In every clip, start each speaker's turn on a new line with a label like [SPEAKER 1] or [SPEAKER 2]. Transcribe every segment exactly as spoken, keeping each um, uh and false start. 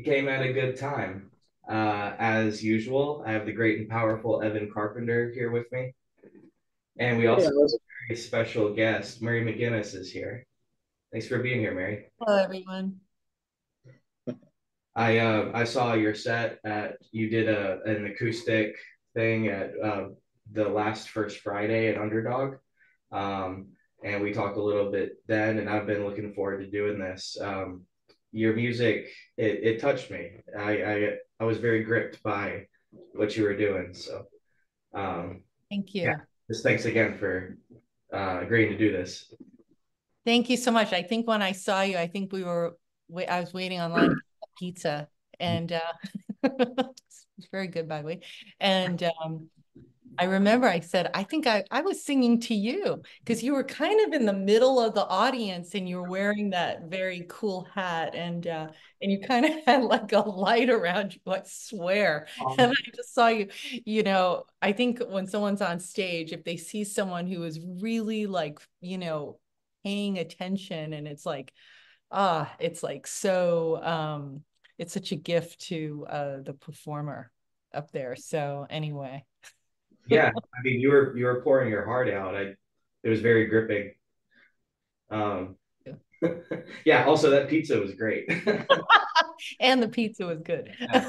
[SPEAKER 1] came at a good time. Uh, as usual, I have the great and powerful Evan Carpenter here with me. And we
[SPEAKER 2] Hey,
[SPEAKER 1] also have
[SPEAKER 2] Alice.
[SPEAKER 1] a very special guest, Mary McGinnis is here. Thanks for being here, Mary.
[SPEAKER 3] Hello, everyone.
[SPEAKER 1] I uh, I saw your set at you did a an acoustic thing at uh, the last First Friday at Underdog, um, and we talked a little bit then, and I've been looking forward to doing this. Um, your music it, it touched me. I, I I was very gripped by what you were doing. So um,
[SPEAKER 3] Thank
[SPEAKER 1] yeah,
[SPEAKER 3] you.
[SPEAKER 1] just thanks again for uh, agreeing to do this.
[SPEAKER 3] Thank you so much. I think when I saw you, I think we were, I was waiting online to get pizza, and uh, it's very good, by the way. And um, I remember I said, I think I, I was singing to you because you were kind of in the middle of the audience and you were wearing that very cool hat, and uh, and you kind of had like a light around you, I swear. And
[SPEAKER 1] Um,
[SPEAKER 3] I just saw you, you know, I think when someone's on stage, if they see someone who is really like, you know, paying attention, and it's like, ah, it's like so, um, it's such a gift to uh, the performer up there. So anyway.
[SPEAKER 1] yeah, I mean you were you were pouring your heart out. I it was very gripping. Um, yeah, also that pizza was great.
[SPEAKER 3] And the pizza was good.
[SPEAKER 1] Yeah.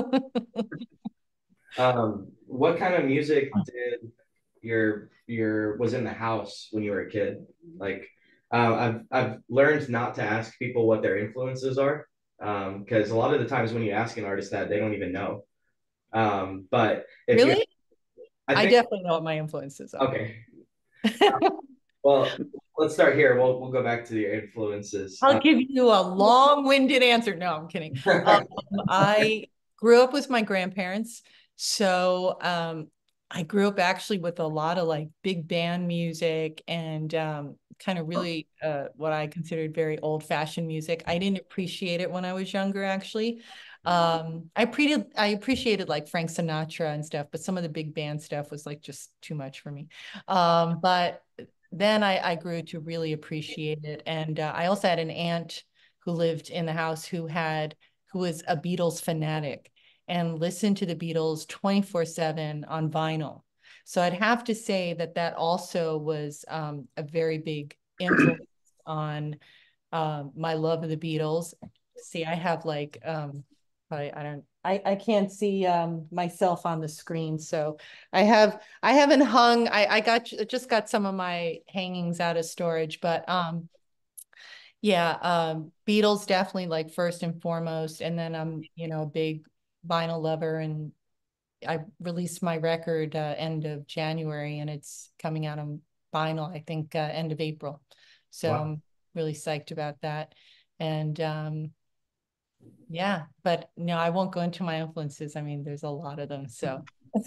[SPEAKER 1] Um, what kind of music did your your was in the house when you were a kid? Like, uh, I've I've learned not to ask people what their influences are, um, because a lot of the times when you ask an artist that they don't even know. Um, but if you,
[SPEAKER 3] Really?
[SPEAKER 1] I
[SPEAKER 3] I
[SPEAKER 1] think
[SPEAKER 3] definitely know what my influences are.
[SPEAKER 1] okay. Well, let's start here. We'll we'll go back to your influences.
[SPEAKER 3] I'll
[SPEAKER 1] Uh,
[SPEAKER 3] give you a long-winded answer. No, I'm kidding. Um, I grew up with my grandparents. So um, I grew up actually with a lot of like big band music and um, kind of really uh, what I considered very old-fashioned music. I didn't appreciate it when I was younger, actually. Um, I pre I appreciated like Frank Sinatra and stuff, but some of the big band stuff was like just too much for me. Um, but then I, I grew to really appreciate it. And uh, I also had an aunt who lived in the house who had who was a Beatles fanatic and listened to the Beatles twenty-four seven on vinyl. So I'd have to say that that also was um, a very big influence on um, my love of the Beatles. See, I have like um, I, I don't I, I can't see um, myself on the screen, so I have I haven't hung. I I got just got some of my hangings out of storage, but um yeah, um Beatles definitely like first and foremost, and then I'm you know a big vinyl lover, and I released my record uh, end of January, and it's coming out on vinyl I think uh, end of April, so
[SPEAKER 1] wow.
[SPEAKER 3] I'm really psyched about that, and um yeah, but no, I won't go into my influences. I mean, there's a lot of them, so.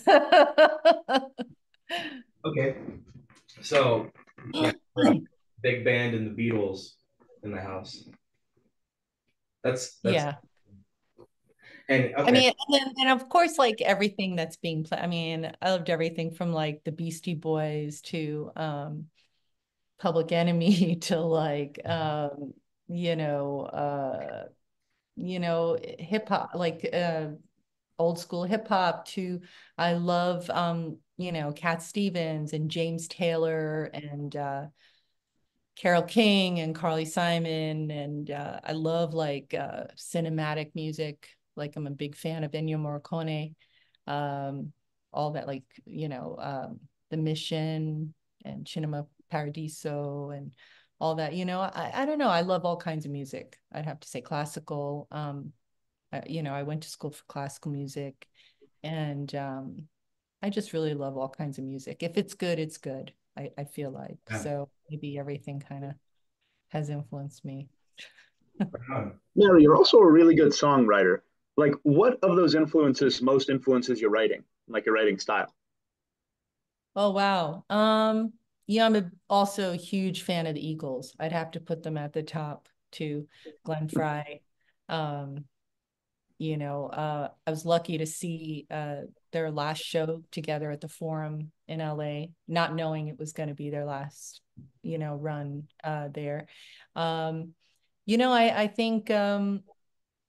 [SPEAKER 1] Okay. So yeah, big band and the Beatles in the house. That's that's
[SPEAKER 3] Yeah.
[SPEAKER 1] and
[SPEAKER 3] I
[SPEAKER 1] okay.
[SPEAKER 3] mean, and then and of course, like everything that's being played. I mean, I loved everything from like the Beastie Boys to um Public Enemy to like um, you know, uh, you know, hip hop, like uh old school hip hop to I love um, you know, Cat Stevens and James Taylor and uh Carole King and Carly Simon, and uh, I love like uh, cinematic music. Like I'm a big fan of Ennio Morricone, um, all that like you know um, The Mission and Cinema Paradiso and all that. You know, I I don't know. I love all kinds of music. I'd have to say classical. Um, uh, you know, I went to school for classical music, and um, I just really love all kinds of music. If it's good, it's good. I, I feel like
[SPEAKER 1] Yeah.
[SPEAKER 3] so maybe everything kind of has influenced me.
[SPEAKER 2] Mary, you're also a really good songwriter. Like, what of those influences most influences your writing, like your writing style?
[SPEAKER 3] Oh wow. Um, yeah, I'm a, also a huge fan of the Eagles. I'd have to put them at the top too. Glenn Frey. Um, you know, uh, I was lucky to see uh their last show together at the Forum in L A, not knowing it was going to be their last, you know, run uh there. Um, you know, I I think um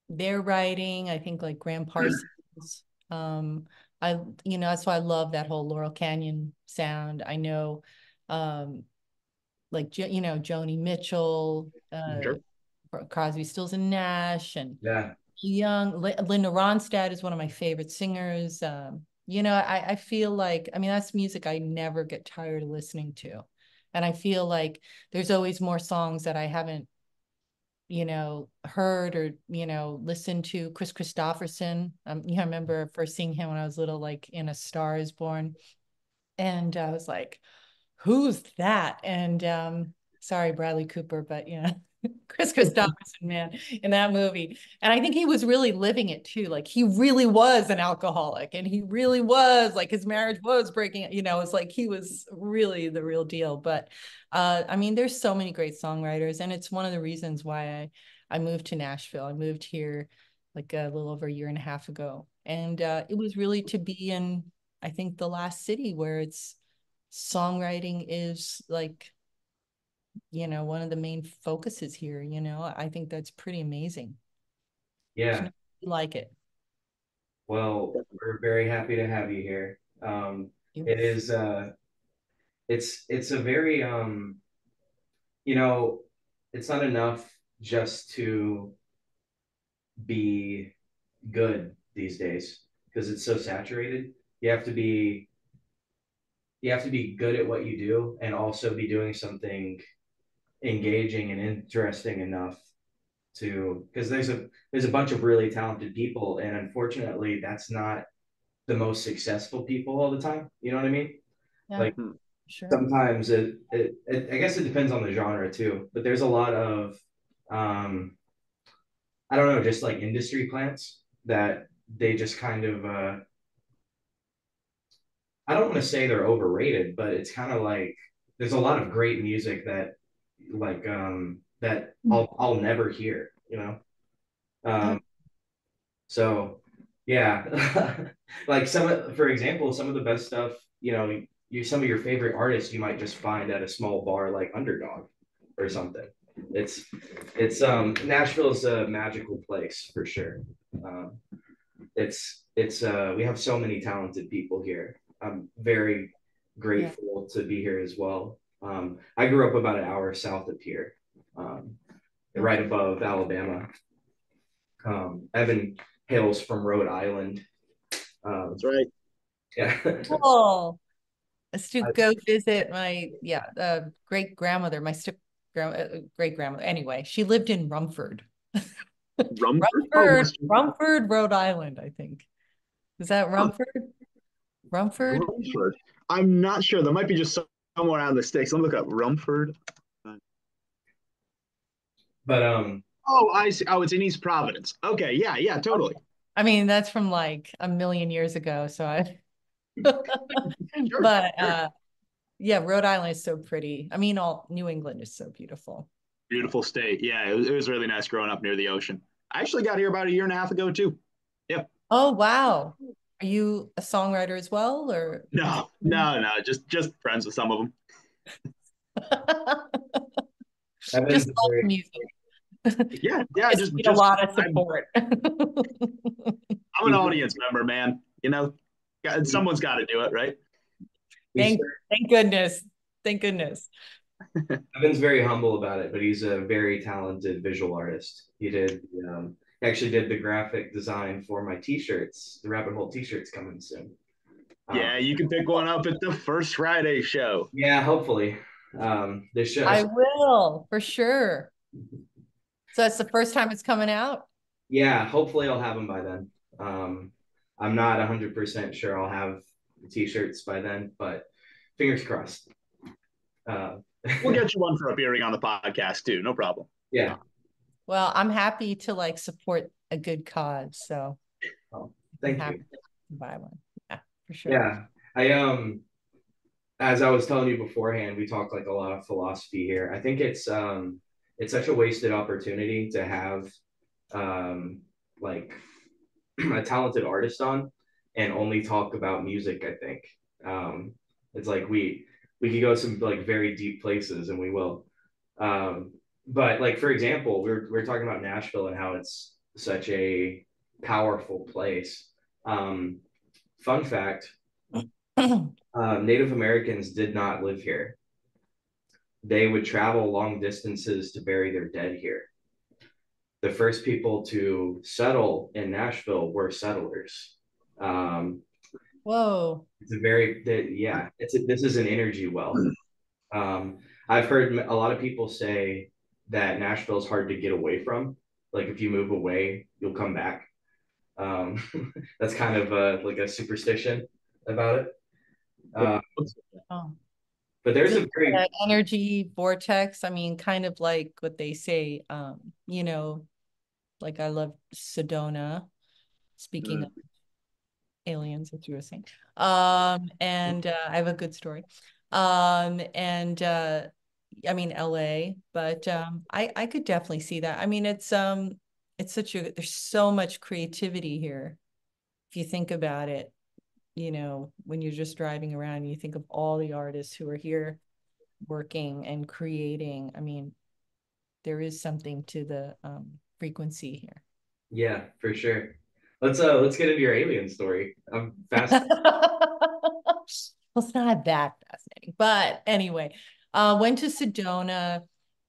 [SPEAKER 3] their writing. I think like Graham Parsons. Um, I, you know, that's why I love that whole Laurel Canyon sound. I know, um, like, you know, Joni Mitchell, uh,
[SPEAKER 2] Sure.
[SPEAKER 3] Crosby, Stills and Nash, and
[SPEAKER 1] Yeah.
[SPEAKER 3] Young. Linda Ronstadt is one of my favorite singers. Um, you know, I, I feel like, I mean, that's music I never get tired of listening to. And I feel like there's always more songs that I haven't, you know, heard or, you know, listened to. Chris Christopherson. Um, yeah, I remember first seeing him when I was little, like in A Star Is Born. And I was like, who's that? And um, sorry, Bradley Cooper, but you know, Chris Christopherson, man, in that movie. And I think he was really living it too. Like he really was an alcoholic and he really was like his marriage was breaking, you know, it's like he was really the real deal. But uh, I mean, there's so many great songwriters, and it's one of the reasons why I, I moved to Nashville. I moved here like a little over a year and a half ago. And uh, it was really to be in, I think, the last city where it's songwriting is like, you know, one of the main focuses here. You know, I think that's pretty amazing.
[SPEAKER 1] Yeah.
[SPEAKER 3] Like it.
[SPEAKER 1] Well, we're very happy to have you here. Um, it is uh it's it's a very um you know, it's not enough just to be good these days because it's so saturated. You have to be you have to be good at what you do and also be doing something engaging and interesting enough to because there's a there's a bunch of really talented people, and unfortunately that's not the most successful people all the time. You know what I mean?
[SPEAKER 3] Yeah,
[SPEAKER 1] Like
[SPEAKER 3] sure.
[SPEAKER 1] sometimes it, it, it I guess it depends on the genre too, but there's a lot of um I don't know, just like industry plants that they just kind of uh I don't want to say they're overrated, but it's kind of like there's a lot of great music that like um that I'll I'll never hear, you know. Um so yeah. Like some of, for example, some of the best stuff, you know, you some of your favorite artists you might just find at a small bar like Underdog or something. It's it's um Nashville's a magical place for sure. Um it's it's uh we have so many talented people here. I'm very grateful yeah. to be here as well. Um, I grew up about an hour south of here, um, right above Alabama. Um, Evan hails from Rhode Island. Um,
[SPEAKER 2] That's right.
[SPEAKER 3] Yeah. Cool. Let's to go visit my yeah uh, great grandmother, my step uh, great grandmother. Anyway, she lived in Rumford.
[SPEAKER 2] Rumford?
[SPEAKER 3] Rumford, oh, Rumford, Rhode Island, I think. Is that Rumford? Oh. Rumford?
[SPEAKER 2] Rumford. I'm not sure. There might be just somewhere out of the stakes. Let me look up Rumford.
[SPEAKER 1] But um.
[SPEAKER 2] Oh, I see. Oh, it's in East Providence. Okay, yeah, yeah, totally.
[SPEAKER 3] I mean, that's from like a million years ago. So I. sure, but sure. uh, yeah, Rhode Island is so pretty. I mean, all New England is so beautiful.
[SPEAKER 2] Beautiful state. Yeah, it was, it was really nice growing up near the ocean. I actually got here about a year and a half ago too. Yep.
[SPEAKER 3] Oh wow. Are you a songwriter as well, or
[SPEAKER 2] no, no, no, just just friends with some of them.
[SPEAKER 3] just love very... music.
[SPEAKER 2] Yeah, yeah, just,
[SPEAKER 3] just,
[SPEAKER 2] just
[SPEAKER 3] a lot of support.
[SPEAKER 2] I'm, I'm an audience member, man. You know, someone's got to do it, right?
[SPEAKER 3] Thank, thank goodness. Thank goodness.
[SPEAKER 1] Evan's very humble about it, but he's a very talented visual artist. He did um, actually did the graphic design for my T-shirts. The Rabbit Hole T-shirts coming soon.
[SPEAKER 2] Yeah, um, you can pick one up at the First Friday show.
[SPEAKER 1] Yeah, hopefully. Um, this show.
[SPEAKER 3] I will for sure. So that's the first time it's coming out?
[SPEAKER 1] Yeah, hopefully I'll have them by then. Um, I'm not one hundred percent sure I'll have the T-shirts by then, but fingers crossed.
[SPEAKER 2] Uh, we'll get you one for appearing on the podcast too. No problem.
[SPEAKER 1] Yeah.
[SPEAKER 3] Well, I'm happy to like support a good cause. So
[SPEAKER 1] oh, thank you.
[SPEAKER 3] To buy one. Yeah, for sure.
[SPEAKER 1] Yeah. I um as I was telling you beforehand, we talked like a lot of philosophy here. I think it's um it's such a wasted opportunity to have um like a talented artist on and only talk about music. I think um it's like we we could go some like very deep places, and we will. Um, but like for example, we we're we're talking about Nashville and how it's such a powerful place. Um, fun fact, uh, Native Americans did not live here. They would travel long distances to bury their dead here. The first people to settle in Nashville were settlers. Um,
[SPEAKER 3] Whoa.
[SPEAKER 1] it's a very, yeah, it's a, this is an energy well. Um, I've heard a lot of people say that Nashville is hard to get away from. Like if you move away, you'll come back. Um, that's kind of a, like a superstition about it. Uh,
[SPEAKER 3] Oh.
[SPEAKER 1] but there's
[SPEAKER 3] Just
[SPEAKER 1] a very
[SPEAKER 3] energy vortex. I mean, kind of like what they say, um, you know, like I love Sedona, speaking
[SPEAKER 1] mm,
[SPEAKER 3] of aliens, as you were saying. Um, and uh, I have a good story. Um, and uh, I mean L A, but um, I I could definitely see that. I mean, it's um, it's such a there's so much creativity here. If you think about it, you know, when you're just driving around, you think of all the artists who are here working and creating. I mean, there is something to the um, frequency here.
[SPEAKER 1] yeah, for sure. Let's uh let's get into your alien story. I'm fast.
[SPEAKER 3] Well, it's not that fascinating, but anyway, uh, went to Sedona,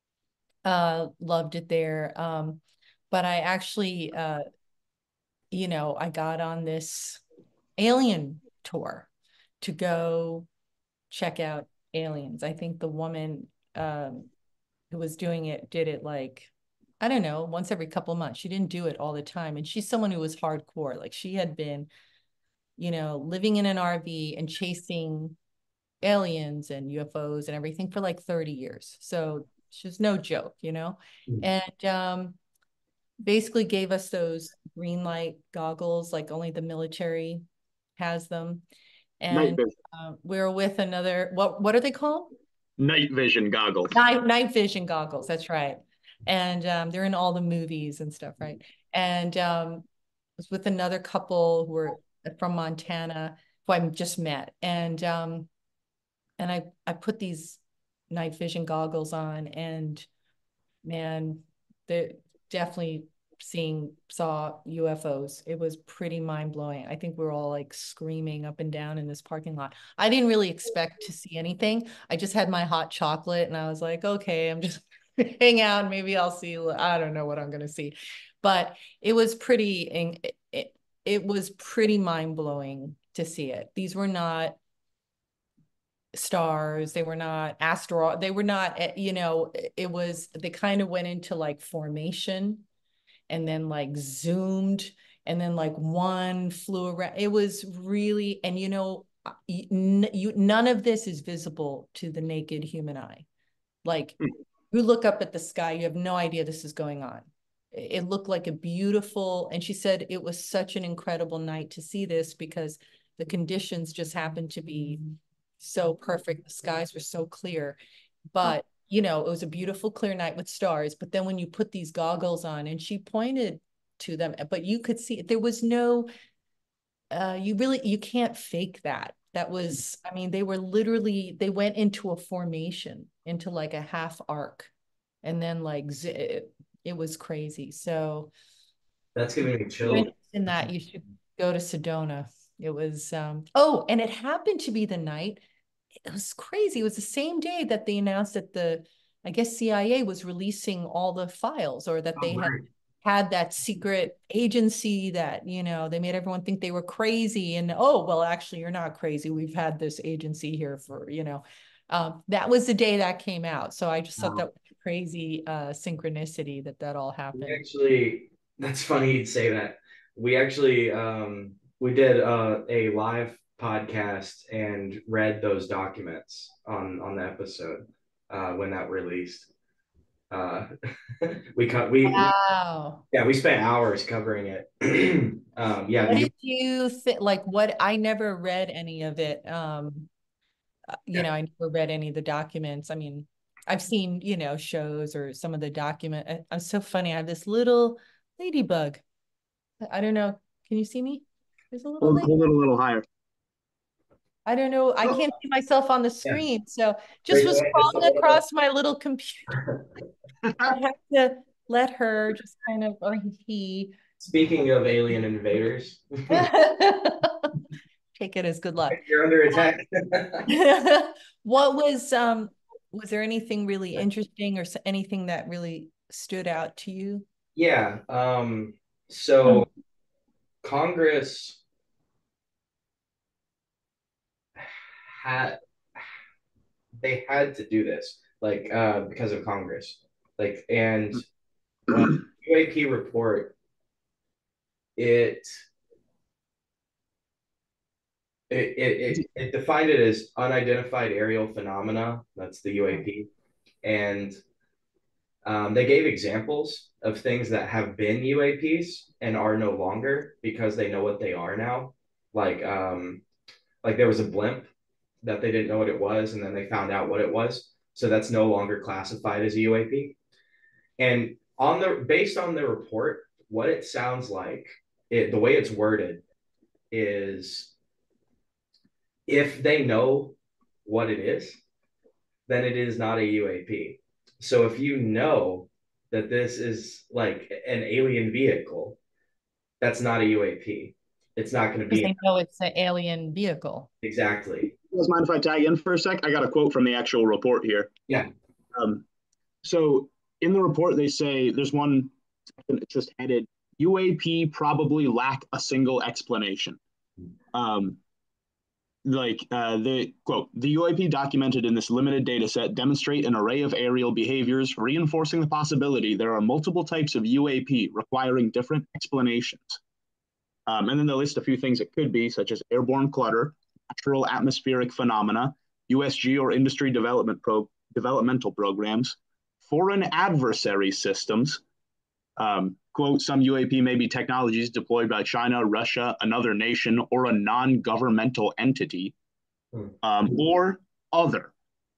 [SPEAKER 3] uh, loved it there. Um, but I actually, uh, you know, I got on this alien tour to go check out aliens. I think the woman um, who was doing it did it like, I don't know, once every couple of months. She didn't do it all the time. And she's someone who was hardcore. Like she had been, you know, living in an R V and chasing aliens and U F Os and everything for like thirty years. So she's no joke, you know? And um, basically gave us those green light goggles, like only the military has them.
[SPEAKER 2] Night
[SPEAKER 3] And
[SPEAKER 2] vision.
[SPEAKER 3] uh, we were with another, what, what are they called?
[SPEAKER 2] Night vision goggles.
[SPEAKER 3] Night, night vision goggles. That's right. And um, they're in all the movies and stuff, right? And um, was with another couple who were from Montana who I just met. And um, and I, I put these night vision goggles on and man, they definitely seeing saw U F Os. It was pretty mind blowing. I think we were all like screaming up and down in this parking lot. I didn't really expect to see anything. I just had my hot chocolate and I was like, okay, I'm just hang out. Maybe I'll see. I don't know what I'm gonna see, but it was pretty. It, it, it was pretty mind blowing to see it. These were not stars, they were not asteroid, they were not, you know, it was, they kind of went into like formation and then like zoomed and then like one flew around. It was really, and you know, you, you none of this is visible to the naked human eye. Like you look up at the sky, you have no idea this is going on. It looked like a beautiful, and she said it was such an incredible night to see this because the conditions just happened to be so perfect. The skies were so clear, but you know, it was a beautiful, clear night with stars. But then when you put these goggles on, and she pointed to them, but you could see there was no, uh, you really, you can't fake that. That was, I mean, they were literally, they went into a formation, into like a half arc, and then like it, it was crazy. So
[SPEAKER 1] That's giving me chills.
[SPEAKER 3] in that, you should go to Sedona. It was, um, oh, and it happened to be the night. It was crazy. It was the same day that they announced that the, I guess C I A was releasing all the files, or that they had had that secret agency that, you know, they made everyone think they were crazy. And oh, well, actually, you're not crazy. We've had this agency here for, you know, um, that was the day that came out. So I just thought that was crazy uh, synchronicity that that all happened.
[SPEAKER 1] We actually, that's funny you'd say that. We actually, um, we did uh, a live podcast and read those documents on on the episode uh, when that released. Uh, we cut we,
[SPEAKER 3] wow.
[SPEAKER 1] we yeah we spent hours covering it. um, yeah.
[SPEAKER 3] What
[SPEAKER 1] the,
[SPEAKER 3] did you think? Like, what? I never read any of it. Um, you yeah. know, I never read any of the documents. I mean, I've seen, you know, shows or some of the document. I'm so funny. I have this little ladybug. I don't know. Can you see me? There's a little
[SPEAKER 2] hold, hold it a little higher.
[SPEAKER 3] I don't know. I can't see myself on the screen. Yeah. So just
[SPEAKER 1] Great
[SPEAKER 3] was crawling across my little computer. I have to let her just kind of, or he.
[SPEAKER 1] Speaking of alien invaders,
[SPEAKER 3] take it as good luck.
[SPEAKER 1] You're under attack.
[SPEAKER 3] What was um was there anything really interesting or anything that really stood out to you?
[SPEAKER 1] Yeah. Um, so hmm. Congress had they had to do this, like uh, because of Congress, like and uh, U A P report it. It, it, it, it defined it as unidentified aerial phenomena. That's the U A P. And um, they gave examples of things that have been U A Ps and are no longer because they know what they are now. Like, um, like there was a blimp that they didn't know what it was, and then they found out what it was. So that's no longer classified as a U A P. And on the based on the report, what it sounds like, it, the way it's worded is if they know what it is, then it is not a U A P. So if you know that this is like an alien vehicle, that's not a U A P. It's not going to be.
[SPEAKER 3] Because they know it's an alien vehicle.
[SPEAKER 1] Exactly.
[SPEAKER 2] You guys mind if I tag in for a sec? I got a quote from the actual report here.
[SPEAKER 1] Yeah.
[SPEAKER 2] Um, so in the report, they say there's one, it's just headed, U A P probably lack a single explanation. Um, like uh, the quote, the U A P documented in this limited data set demonstrate an array of aerial behaviors, reinforcing the possibility there are multiple types of U A P requiring different explanations. Um, and then they list a few things it could be, such as airborne clutter, natural atmospheric phenomena, U S G or industry development pro developmental programs, foreign adversary systems. Um, quote, some U A P may be technologies deployed by China, Russia, another nation, or a non-governmental entity, um, or other.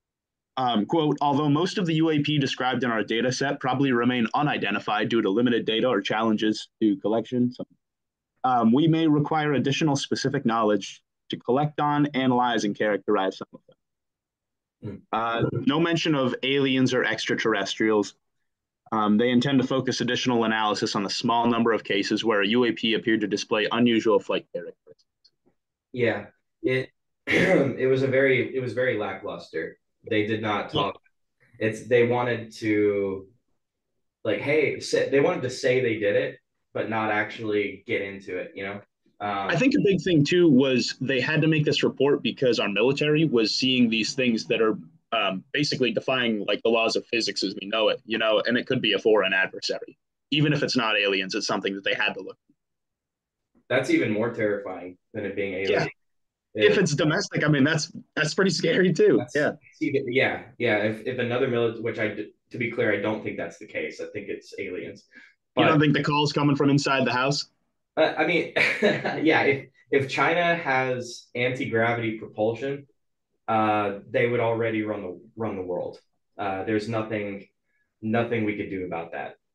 [SPEAKER 2] Um, quote, although most of the U A P described in our data set probably remain unidentified due to limited data or challenges to collection, so, um, we may require additional specific knowledge to collect on, analyze, and characterize some of them. Uh, no mention of aliens or extraterrestrials. Um, they intend to focus additional analysis on the small number of cases where a U A P appeared to display unusual flight characteristics.
[SPEAKER 1] Yeah, it it was a very it was very lackluster. They did not talk. Yeah. It's they wanted to like, hey, say, they wanted to say they did it, but not actually get into it. You know. Um,
[SPEAKER 2] I think a big thing too was they had to make this report because our military was seeing these things that are um, basically defying like the laws of physics as we know it, you know, and it could be a foreign adversary. Even if it's not aliens, it's something that they had to look at.
[SPEAKER 1] That's even more terrifying than it being alien.
[SPEAKER 2] Yeah. If it's domestic, I mean, that's that's pretty scary too. Yeah.
[SPEAKER 1] Yeah. Yeah. If, if another military, which I, to be clear, I don't think that's the case. I think it's aliens.
[SPEAKER 2] But, you don't think the call's coming from inside the house?
[SPEAKER 1] Uh, I mean, yeah, if, if China has anti-gravity propulsion, uh, they would already run the run the world. Uh, there's nothing nothing we could do about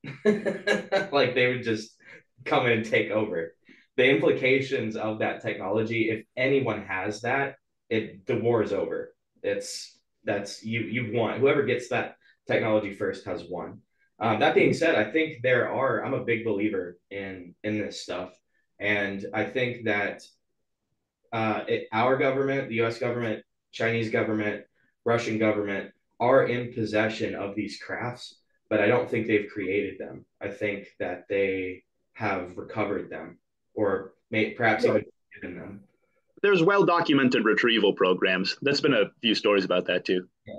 [SPEAKER 1] that. Like they would just come in and take over. The implications of that technology, if anyone has that, it the war is over. It's that's you you've won. Whoever gets that technology first has won. Um, that being said, I think there are. I'm a big believer in in this stuff, and I think that uh, it, our government, the U S government, Chinese government, Russian government are in possession of these crafts, but I don't think they've created them. I think that they have recovered them, or may, perhaps even given them.
[SPEAKER 2] There's well documented retrieval programs. There's been a few stories about that too.
[SPEAKER 3] Yeah.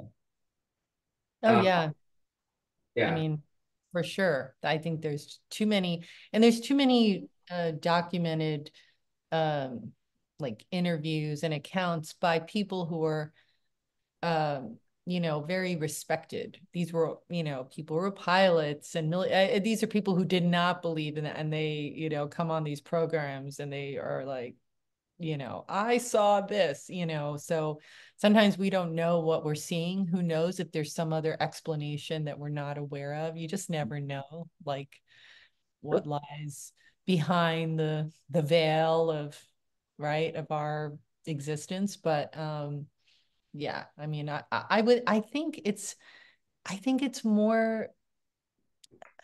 [SPEAKER 3] Oh, yeah. Uh,
[SPEAKER 1] yeah.
[SPEAKER 3] I mean, for sure. I think there's too many, and there's too many uh, documented um, like interviews and accounts by people who are, um, you know, very respected. These were, you know, people were pilots and uh, these are people who did not believe in it. And they, you know, come on these programs and they are like, you know, I saw this, you know, so sometimes we don't know what we're seeing. Who knows if there's some other explanation that we're not aware of? You just never know, like what lies behind the the veil of, right, of our existence. But um, yeah, I mean, I I would I think it's I think it's more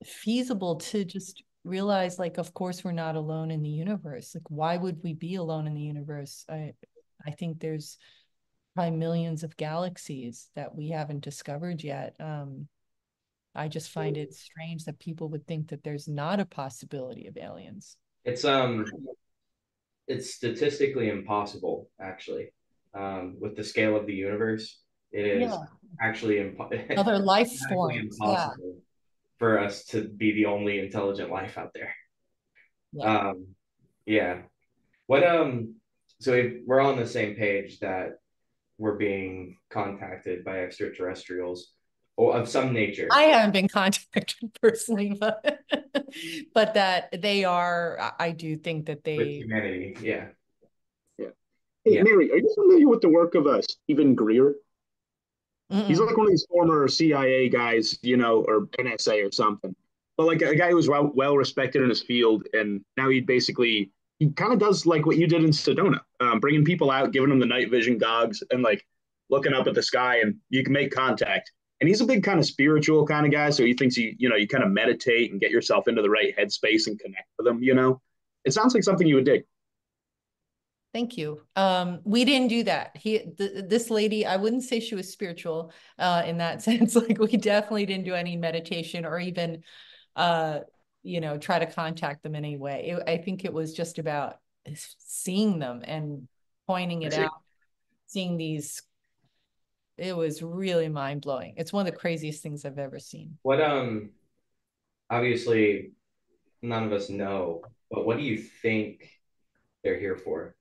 [SPEAKER 3] feasible to just realize, like, of course we're not alone in the universe. Like, why would we be alone in the universe? I I think there's probably millions of galaxies that we haven't discovered yet. Um, I just find it strange that people would think that there's not a possibility of aliens.
[SPEAKER 1] It's um it's statistically impossible, actually. Um, with the scale of the universe, it is
[SPEAKER 3] Yeah.
[SPEAKER 1] actually impo-
[SPEAKER 3] Other life
[SPEAKER 1] mathematically
[SPEAKER 3] forms. Yeah.
[SPEAKER 1] impossible for us to be the only intelligent life out there.
[SPEAKER 3] Yeah.
[SPEAKER 1] Um, yeah. What um so if we're on the same page that we're being contacted by extraterrestrials or of some nature.
[SPEAKER 3] I haven't been contacted personally, but but that they are, I do think that
[SPEAKER 1] With
[SPEAKER 3] they.
[SPEAKER 1] humanity, yeah.
[SPEAKER 2] Yeah. Hey,
[SPEAKER 1] Yeah.
[SPEAKER 2] Mary, are you familiar with the work of uh, Stephen Greer? He's
[SPEAKER 3] Mm-mm.
[SPEAKER 2] like one of these former C I A guys, you know, or N S A or something. But like a guy who was well, well respected in his field, and now he basically he kind of does like what you did in Sedona, um, bringing people out, giving them the night vision gogs, and like looking up at the sky, and you can make contact. And he's a big kind of spiritual kind of guy, so he thinks you you know you kind of meditate and get yourself into the right headspace and connect with them. You know, it sounds like something you would dig.
[SPEAKER 3] Thank you. Um, we didn't do that. He, th this lady, I wouldn't say she was spiritual, uh, in that sense. Like, we definitely didn't do any meditation or even, uh, you know, try to contact them in any way. It, I think it was just about seeing them and pointing it out, seeing these. It was really mind blowing. It's one of the craziest things I've ever seen.
[SPEAKER 1] What um obviously none of us know, but what do you think they're here for?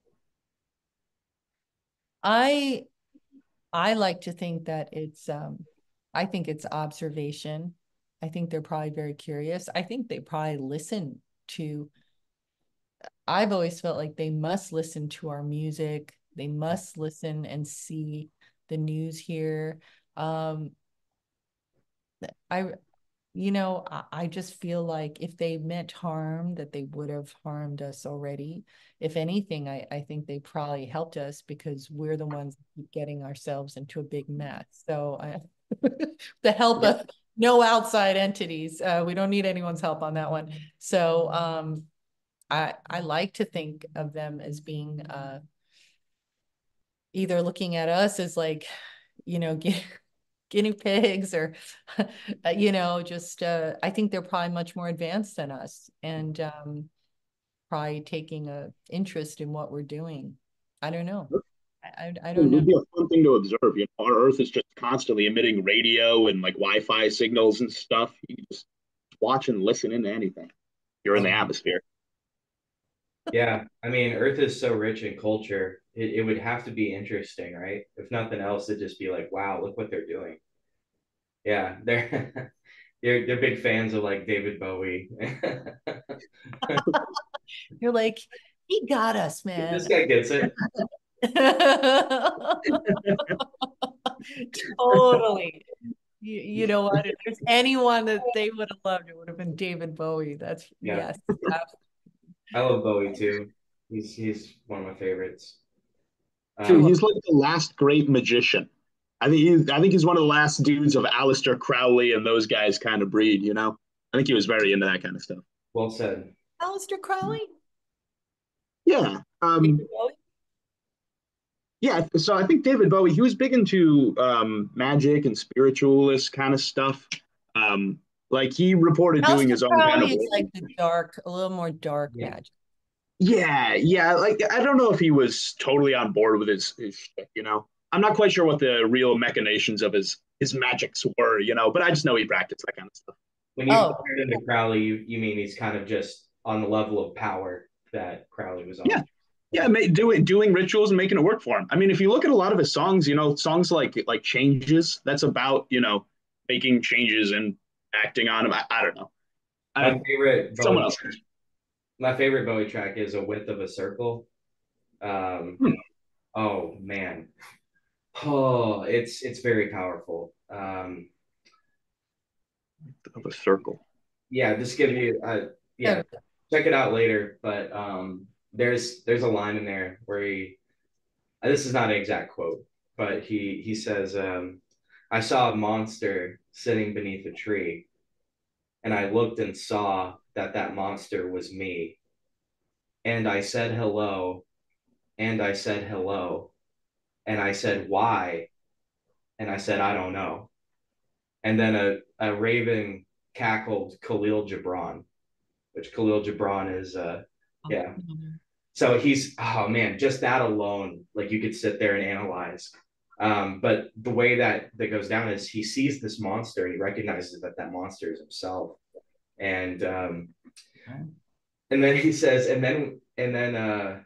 [SPEAKER 3] I I like to think that it's um I think it's observation. I think they're probably very curious. I think they probably listen to, I've always felt like they must listen to our music. They must listen and see the news here. Um I you know, I, I just feel like if they meant harm, that they would have harmed us already. If anything, I, I think they probably helped us because we're the ones that keep getting ourselves into a big mess. So I, the help
[SPEAKER 2] Yeah.
[SPEAKER 3] of no outside entities. Uh, we don't need anyone's help on that one. So um, I I like to think of them as being uh, either looking at us as like, you know, guinea pigs or you know, just uh I think they're probably much more advanced than us, and um probably taking a interest in what we're doing. I don't know. I, I, I
[SPEAKER 2] It
[SPEAKER 3] don't know.
[SPEAKER 2] would be a fun thing to observe. You know, our Earth is just constantly emitting radio and like Wi-Fi signals and stuff. You can just watch and listen into anything. You're in the
[SPEAKER 1] Um,
[SPEAKER 2] atmosphere.
[SPEAKER 1] yeah, I mean, Earth is so rich in culture. It, it would have to be interesting, right? If nothing else, it'd just be like, wow, look what they're doing. Yeah, they're they're they're big fans of like David Bowie.
[SPEAKER 3] You're like, he got us,
[SPEAKER 1] This
[SPEAKER 3] man.
[SPEAKER 1] guy gets it.
[SPEAKER 3] Totally. You, you know what? If there's anyone that they would have loved, it would have been David Bowie. That's,
[SPEAKER 1] Yeah,
[SPEAKER 3] yes.
[SPEAKER 1] I love Bowie too. He's he's one of my favorites.
[SPEAKER 2] Dude,
[SPEAKER 1] Um,
[SPEAKER 2] he's like the last great magician. I think he's I think he's one of the last dudes of Aleister Crowley and those guys kind of breed, you know? I think he was very into that kind of stuff.
[SPEAKER 1] well said.
[SPEAKER 3] Aleister Crowley?
[SPEAKER 2] Yeah.
[SPEAKER 3] David
[SPEAKER 2] Um
[SPEAKER 3] Bowie?
[SPEAKER 2] yeah, so I think David Bowie, he was big into um magic and spiritualist kind of stuff. Um like he reported doing
[SPEAKER 3] Aleister
[SPEAKER 2] his own kind
[SPEAKER 3] Crowley
[SPEAKER 2] of
[SPEAKER 3] is like the dark, a little more dark
[SPEAKER 1] Yeah.
[SPEAKER 3] magic.
[SPEAKER 2] yeah, yeah. Like I don't know if he was totally on board with his, his shit, you know. I'm not quite sure what the real machinations of his his magics were, you know, but I just know he practiced that kind of stuff.
[SPEAKER 1] When you
[SPEAKER 3] Oh,
[SPEAKER 1] compared him to Crowley, you you mean he's kind of just on the level of power that Crowley was
[SPEAKER 2] Yeah.
[SPEAKER 1] on.
[SPEAKER 2] Yeah, ma- doing doing rituals and making it work for him. I mean, if you look at a lot of his songs, you know, songs like like Changes, that's about, you know, making changes and acting on them. I, I don't know.
[SPEAKER 1] My
[SPEAKER 2] I
[SPEAKER 1] favorite
[SPEAKER 2] someone
[SPEAKER 1] Bowie
[SPEAKER 2] else.
[SPEAKER 1] my favorite Bowie track is A Width of a Circle. Um,
[SPEAKER 2] Hmm.
[SPEAKER 1] oh man. Oh, it's it's very powerful. Um,
[SPEAKER 2] Of a circle.
[SPEAKER 1] yeah, just give you uh yeah,
[SPEAKER 3] yeah.
[SPEAKER 1] check it out later. But um there's there's a line in there where he this is not an exact quote, but he he says, um, I saw a monster sitting beneath a tree, and I looked and saw that that monster was me. And I said hello, and I said hello, and I said why, and I said I don't know. And then a, a raven cackled Khalil Gibran, which Khalil Gibran is uh yeah. So he's, oh man, just that alone, like you could sit there and analyze. Um, but the way that that goes down is he sees this monster, he recognizes that that monster is himself, and um, and then he says, and then and then uh,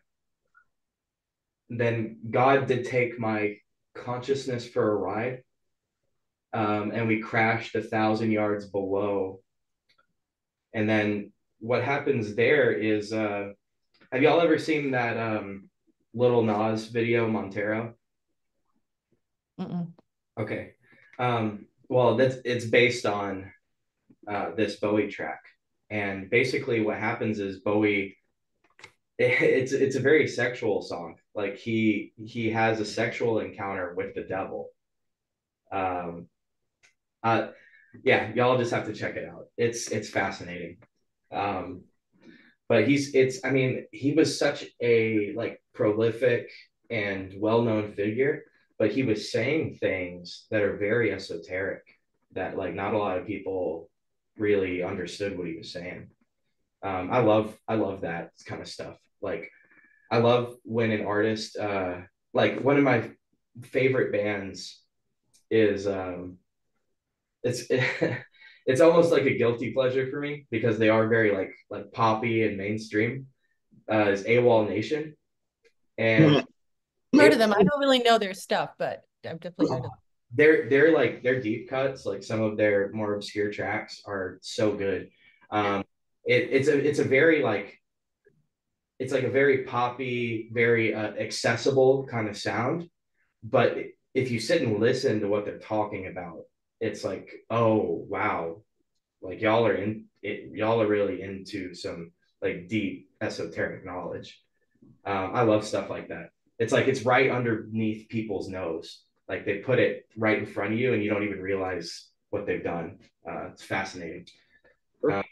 [SPEAKER 1] then God did take my consciousness for a ride, um, and we crashed a thousand yards below. And then what happens there is, uh, have y'all ever seen that um, Little Nas video, Montero?
[SPEAKER 3] Mm-mm.
[SPEAKER 1] Okay. Um, well, that's it's based on uh, this Bowie track, and basically what happens is Bowie. It, it's it's a very sexual song. Like he he has a sexual encounter with the devil. Um, uh, yeah, y'all just have to check it out. It's it's fascinating. Um, but he's it's I mean he was such a like prolific and well-known figure, but he was saying things that are very esoteric that like not a lot of people really understood what he was saying. um, i love i love that kind of stuff. Like I love when an artist uh like one of my favorite bands is um it's it's almost like a guilty pleasure for me because they are very like like poppy and mainstream, uh, is AWOL Nation. And
[SPEAKER 3] Heard of them. I don't really know their stuff, but I've definitely heard of them.
[SPEAKER 1] They're they're like their deep cuts, like some of their more obscure tracks are so good. Um, it, it's a it's a very like it's like a very poppy, very uh, accessible kind of sound. But if you sit and listen to what they're talking about, it's like, oh wow, like y'all are in it, y'all are really into some like deep esoteric knowledge. Um, I love stuff like that. It's like it's right underneath people's nose. Like they put it right in front of you, and you don't even realize what they've done. Uh, it's fascinating. Um,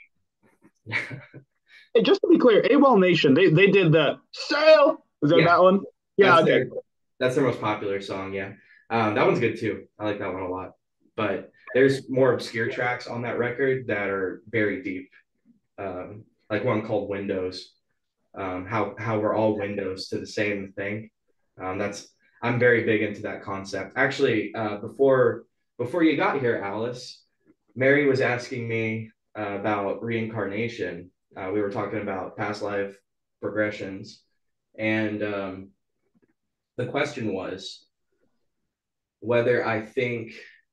[SPEAKER 2] Hey, just to be clear, AWOL Nation, they they did the sail. Was that
[SPEAKER 1] yeah,
[SPEAKER 2] that one? Yeah,
[SPEAKER 1] that's
[SPEAKER 2] okay.
[SPEAKER 1] their that's their most popular song. Yeah, um, that one's good too. I like that one a lot. But there's more obscure tracks on that record that are very deep. Um, like one called Windows. Um, how how we're all windows to the same thing. Um, that's I'm very big into that concept. Actually, uh, before before you got here, Alice, Mary was asking me uh, about reincarnation. Uh, we were talking about past life progressions, and um, the question was whether I think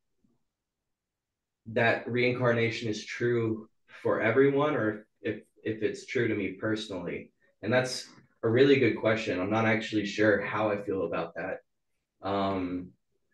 [SPEAKER 1] that reincarnation is true for everyone, or if if it's true to me personally. And that's a really good question. I'm not actually sure how I feel about that. Um,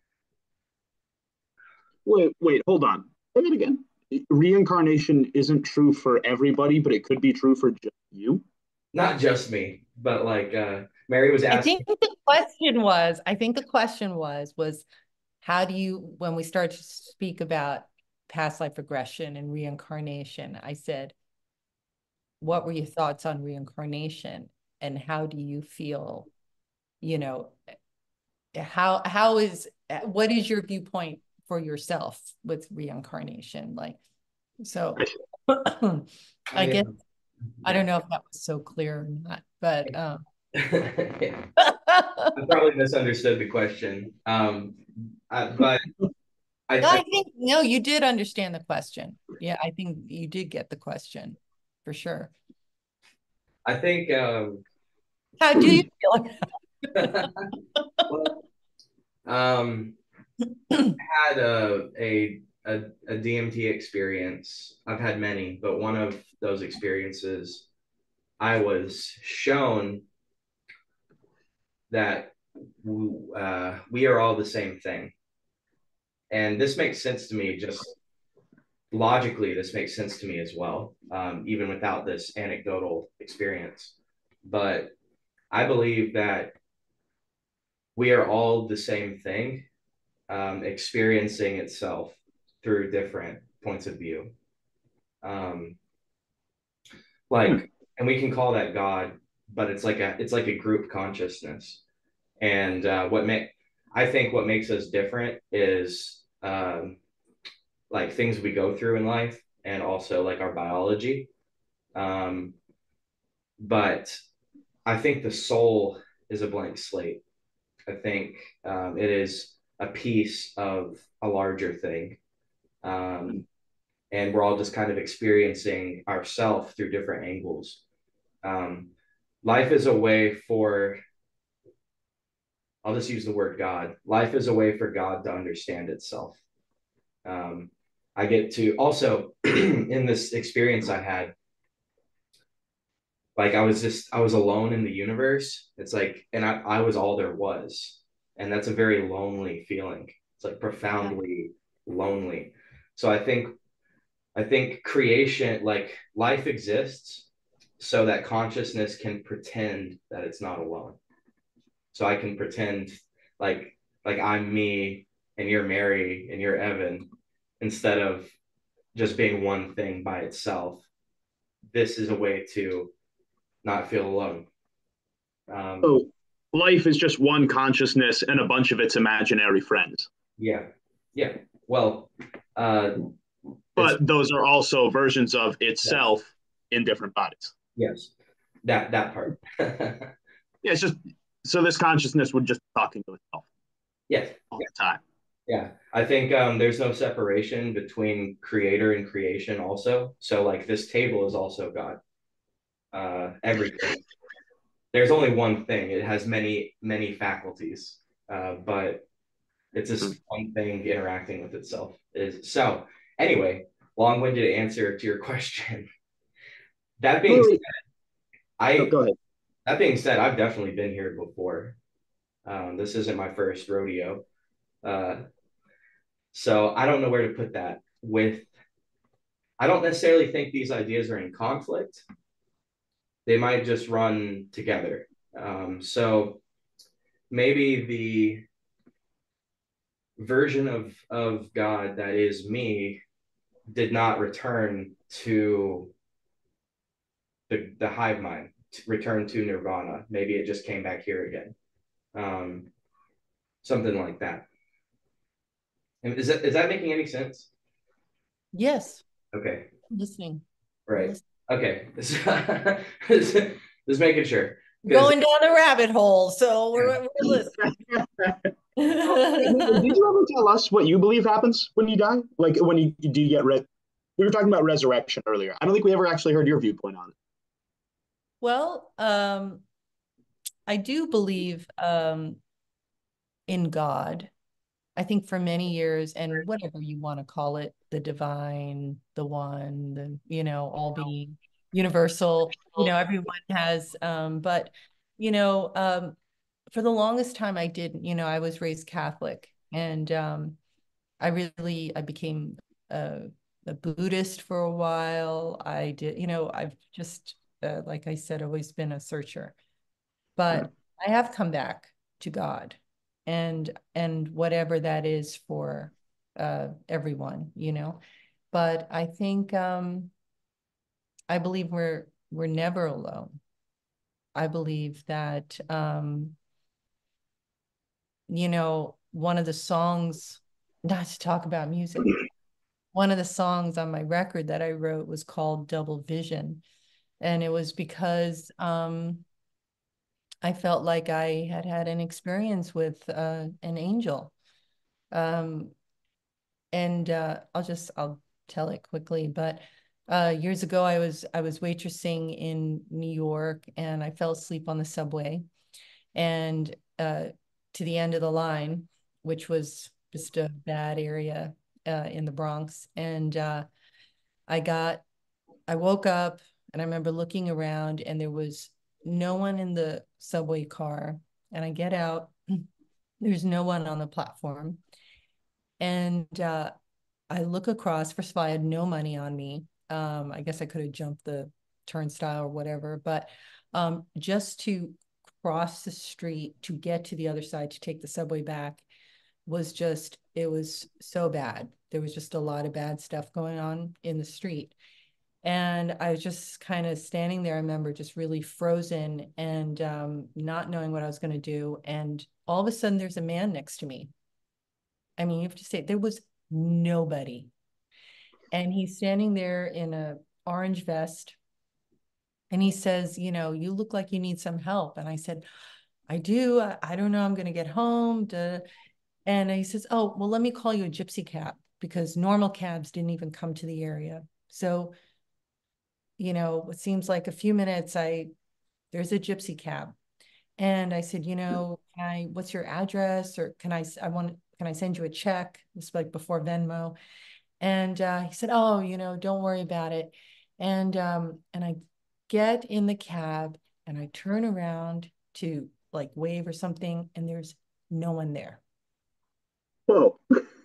[SPEAKER 2] Wait, wait, hold on. Say it again. Reincarnation isn't true for everybody, but it could be true for just you.
[SPEAKER 1] not just me, but like uh, Mary was
[SPEAKER 3] I
[SPEAKER 1] asking.
[SPEAKER 3] think the question was, I think the question was, was how do you, when we start to speak about past life regression and reincarnation, I said, what were your thoughts on reincarnation and how do you feel, you know, how, how is, what is your viewpoint for yourself with reincarnation? Like, so I guess, I don't know if that was so clear or not, but um,
[SPEAKER 1] Yeah. I probably misunderstood the question. Um, I, but I,
[SPEAKER 3] no, I
[SPEAKER 1] I,
[SPEAKER 3] think, no, you did understand the question. Yeah, I think you did get the question for sure.
[SPEAKER 1] I think um,
[SPEAKER 3] How do you feel?
[SPEAKER 1] well, um, had a, a a a D M T experience. I've had many, but one of those experiences, I was shown that uh, we are all the same thing, and this makes sense to me. Just logically, this makes sense to me as well, um, even without this anecdotal experience. But I believe that we are all the same thing, um, experiencing itself through different points of view. Um, like, and we can call that God, but it's like a it's like a group consciousness. And uh, what make I think what makes us different is um, like things we go through in life, and also like our biology. Um, but I think the soul is a blank slate. I think um, it is a piece of a larger thing. Um, and we're all just kind of experiencing ourself through different angles. Um, life is a way for, I'll just use the word God. Life is a way for God to understand itself. Um, I get to also, in this experience I had, like I was just, I was alone in the universe. It's like, and I, I was all there was. And that's a very lonely feeling. It's like profoundly lonely. So I think, I think creation, like life exists so that consciousness can pretend that it's not alone. So I can pretend like like I'm me and you're Mary and you're Evan, instead of just being one thing by itself. This is a way to not feel alone. Um,
[SPEAKER 2] So life is just one consciousness and a bunch of its imaginary friends.
[SPEAKER 1] yeah, yeah. Well, uh,
[SPEAKER 2] but those are also versions of
[SPEAKER 1] yes,
[SPEAKER 2] itself in different bodies.
[SPEAKER 1] yes, that that part.
[SPEAKER 2] Yeah, it's just so this consciousness would just be talking to itself
[SPEAKER 1] Yes,
[SPEAKER 2] all
[SPEAKER 1] yeah.
[SPEAKER 2] the time.
[SPEAKER 1] Yeah, I think um, there's no separation between creator and creation also. So like this table is also God. Uh, everything. There's only one thing. It has many, many faculties, uh, but it's just one thing interacting with itself. Is so anyway, long-winded answer to your question. That being said, I
[SPEAKER 2] oh, go ahead.
[SPEAKER 1] that being said, I've definitely been here before. Um, this isn't my first rodeo. Uh, so I don't know where to put that with, I don't necessarily think these ideas are in conflict. They might just run together. Um, so maybe the version of of God that is me did not return to the the hive mind, return to nirvana. Maybe it just came back here again. Um, something like that. And is that is that making any sense?
[SPEAKER 3] Yes.
[SPEAKER 1] Okay.
[SPEAKER 3] I'm listening.
[SPEAKER 1] Right.
[SPEAKER 3] Listening.
[SPEAKER 1] Okay. Just making sure.
[SPEAKER 3] Going down a rabbit hole, so we're, we're listening.
[SPEAKER 2] Did you ever tell us what you believe happens when you die? Like when you do you get red? We were talking about resurrection earlier. I don't think we ever actually heard your viewpoint on it.
[SPEAKER 3] Well, um, I do believe um, in God. I think for many years, and whatever you want to call it, the divine, the one, the, you know, all being universal, you know, everyone has, um, but, you know, um, for the longest time I didn't, you know, I was raised Catholic, and um, I really, I became a, a Buddhist for a while. I did, you know, I've just, uh, like I said, always been a searcher, but I have come back to God, and and whatever that is for uh, everyone, you know. But I think um, I believe we're we're never alone. I believe that um, you know, one of the songs, not to talk about music, one of the songs on my record that I wrote was called Double Vision, and it was because um, I felt like I had had an experience with uh, an angel. Um, and uh, I'll just, I'll tell it quickly, but uh, years ago, I was, I was waitressing in New York, and I fell asleep on the subway, and uh, to the end of the line, which was just a bad area uh, in the Bronx. And uh, I got, I woke up, and I remember looking around, and there was no one in the subway car. And I get out, there's no one on the platform. And uh, I look across. First of all, I had no money on me. Um, I guess I could have jumped the turnstile or whatever, but um, just to cross the street to get to the other side to take the subway back was just, it was so bad. There was just a lot of bad stuff going on in the street. And I was just kind of standing there, I remember just really frozen and um, not knowing what I was going to do. And all of a sudden, there's a man next to me. I mean, you have to say, there was nobody. And he's standing there in a orange vest. And he says, you know, you look like you need some help. And I said, I do. I, I don't know. I'm going to get home. Duh. And he says, oh, well, let me call you a gypsy cab, because normal cabs didn't even come to the area. So, you know, it seems like a few minutes, I, there's a gypsy cab. And I said, you know, can I, what's your address? Or can I, I want, can I send you a check? This was like before Venmo. And uh, he said, oh, you know, don't worry about it. And, um, and I get in the cab and I turn around to like wave or something, and there's no one there.
[SPEAKER 2] Whoa,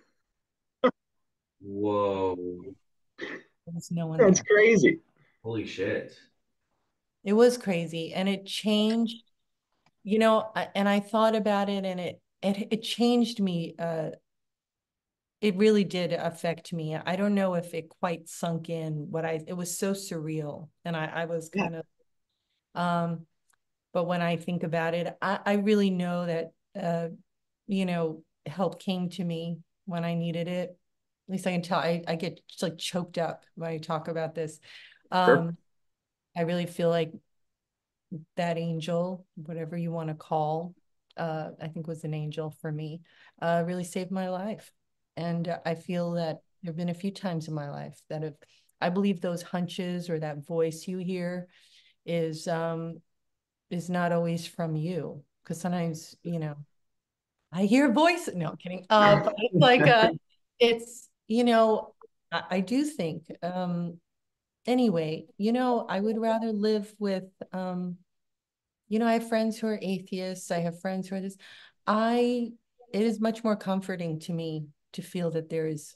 [SPEAKER 1] Whoa.
[SPEAKER 3] There's no one
[SPEAKER 2] that's
[SPEAKER 3] there.
[SPEAKER 2] crazy.
[SPEAKER 1] Holy shit.
[SPEAKER 3] It was crazy, and it changed, you know, and I thought about it, and it it it changed me. Uh, it really did affect me. I don't know if it quite sunk in what I, it was so surreal. And I, I was
[SPEAKER 2] Yeah.
[SPEAKER 3] kind of, um, but when I think about it, I, I really know that, uh, you know, help came to me when I needed it. At least I can tell, I, I get just like choked up when I talk about this.
[SPEAKER 2] Sure.
[SPEAKER 3] Um, I really feel like that angel, whatever you want to call, uh, I think was an angel for me, uh, really saved my life. And uh, I feel that there have been a few times in my life that have, I believe those hunches or that voice you hear is um is not always from you. Because sometimes, you know, I hear a voice. No, I'm kidding. Uh, but it's like uh it's, you know, I, I do think um anyway, you know, I would rather live with um you know, I have friends who are atheists. I have friends who are this. I, it is much more comforting to me to feel that there is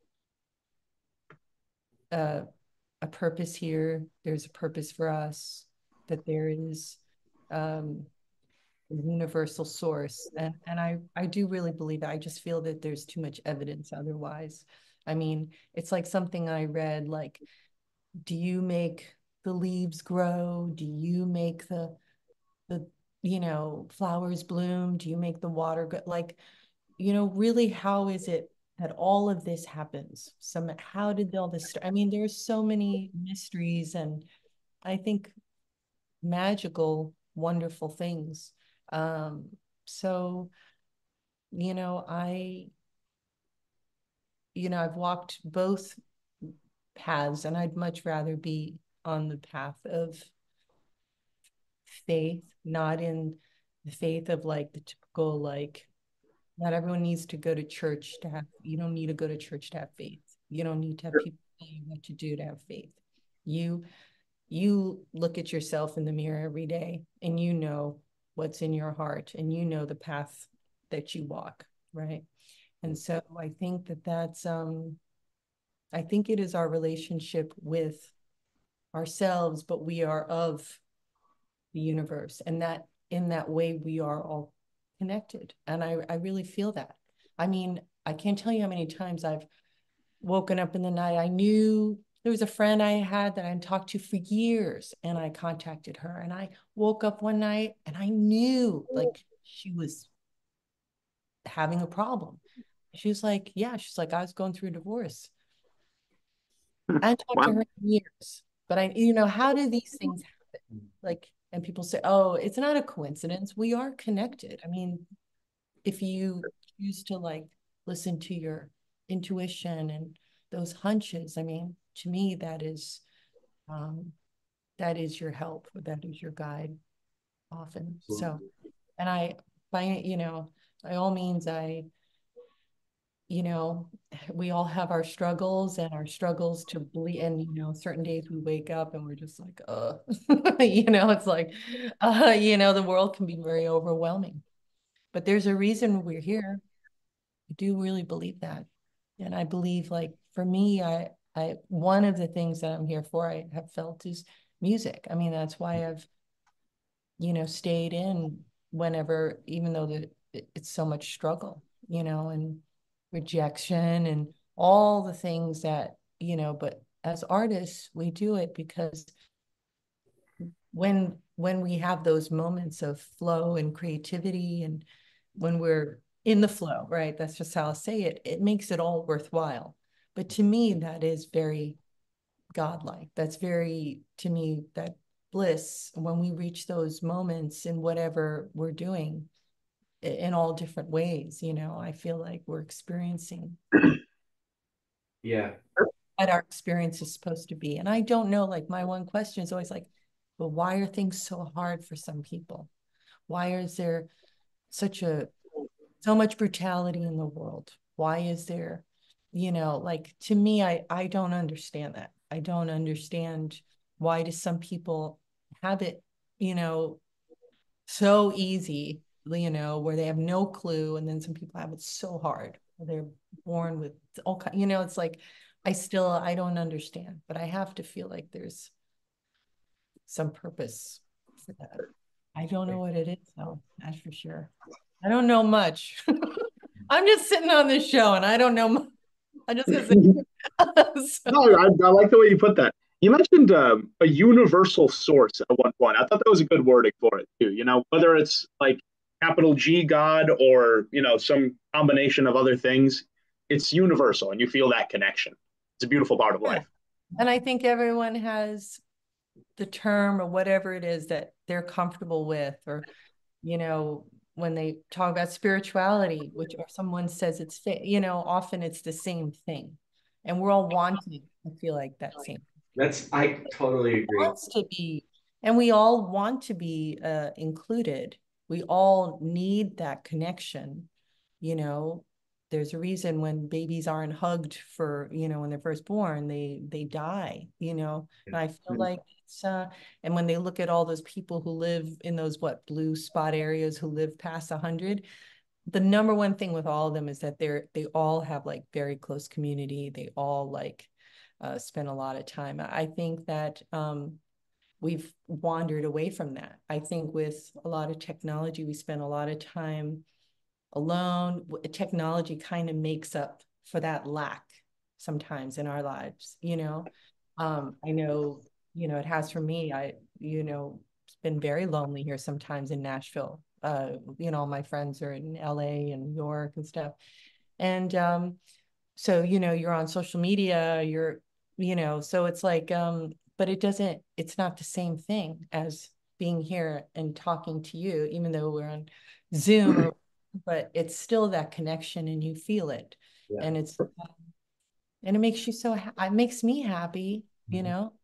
[SPEAKER 3] a, a purpose here. There's a purpose for us, that there is um, a universal source. And, and I, I do really believe that. I just feel that there's too much evidence otherwise. I mean, it's like something I read, like, do you make the leaves grow? Do you make the the you know flowers bloom? Do you make the water go? Like, you know, really, how is it that all of this happens? Some, how did all this start? I mean, there's so many mysteries, and I think magical, wonderful things. Um, so, you know, I, you know, I've walked both paths, and I'd much rather be on the path of faith, not in the faith of like the typical, like, not everyone needs to go to church to have, you don't need to go to church to have faith. You don't need to have
[SPEAKER 2] Sure.
[SPEAKER 3] people tell you what to do to have faith. You, you look at yourself in the mirror every day, and you know what's in your heart, and you know the path that you walk, right? And so I think that that's, um, I think it is our relationship with ourselves, but we are of the universe, and that in that way we are all connected. And I, I really feel that. I mean, I can't tell you how many times I've woken up in the night. I knew there was a friend I had that I hadn't talked to for years, and I contacted her, and I woke up one night and I knew like she was having a problem. She was like, yeah, she's like, I was going through a divorce. I hadn't talked to
[SPEAKER 2] Wow.
[SPEAKER 3] her in years, but I, you know, how do these things happen? Like, and people say, oh, it's not a coincidence. We are connected. I mean, if you choose to like listen to your intuition and those hunches, I mean, to me, that is, um, that is your help. That is your guide often. So, and I, by, you know, by all means, I, you know, we all have our struggles and our struggles to believe. And, you know, certain days we wake up and we're just like, uh, you know, it's like, uh, you know, the world can be very overwhelming. But there's a reason we're here. I do really believe that. And I believe, like, for me, I, I, one of the things that I'm here for, I have felt is music. I mean, that's why I've, you know, stayed in whenever, even though the, it's so much struggle, you know, and rejection and all the things that, you know, but as artists, we do it because when when we have those moments of flow and creativity, and when we're in the flow, right? That's just how I'll say it. It makes it all worthwhile. But to me, that is very godlike. That's very, to me, that bliss when we reach those moments in whatever we're doing in all different ways. You know, I feel like we're experiencing
[SPEAKER 1] Yeah.
[SPEAKER 3] what our experience is supposed to be. And I don't know, like my one question is always like, but why are things so hard for some people? Why is there such a, so much brutality in the world? Why is there, you know, like to me, I, I don't understand that. I don't understand why do some people have it, you know, so easy, you know, where they have no clue. And then some people have it so hard. They're born with all kind, you know, it's like, I still, I don't understand, but I have to feel like there's some purpose for that. I don't know what it is though, that's for sure. I don't know much. I'm just sitting on this show and I don't know much. I just gonna say so.
[SPEAKER 2] No, I, I like the way you put that. You mentioned um, a universal source at one point. I thought that was a good wording for it too. You know, whether it's like capital G God or you know some combination of other things, it's universal, and you feel that connection. It's a beautiful part of
[SPEAKER 3] Yeah.
[SPEAKER 2] life.
[SPEAKER 3] And I think everyone has the term or whatever it is that they're comfortable with, or you know, when they talk about spirituality, which or someone says it's, you know, often it's the same thing, and we're all wanting to feel like that same.
[SPEAKER 1] That's, I totally agree.
[SPEAKER 3] Wants to be, and we all want to be uh, included. We all need that connection. You know, there's a reason when babies aren't hugged for, you know, when they're first born, they they die. You know, and I feel like it's uh, and when they look at all those people who live in those what blue spot areas who live past a hundred, the number one thing with all of them is that they're they all have like very close community. They all like uh, spend a lot of time. I think that um, we've wandered away from that. I think with a lot of technology, we spend a lot of time alone. Technology kind of makes up for that lack sometimes in our lives, you know. Um, I know, you know, it has for me. I, you know, it's been very lonely here sometimes in Nashville. Uh, you know, my friends are in L A and New York and stuff. And um, so, you know, you're on social media, you're, you know, so it's like, um, but it doesn't, it's not the same thing as being here and talking to you, even though we're on Zoom or, but it's still that connection and you feel it. Yeah. And it's, and it makes you so, it makes me happy, you know?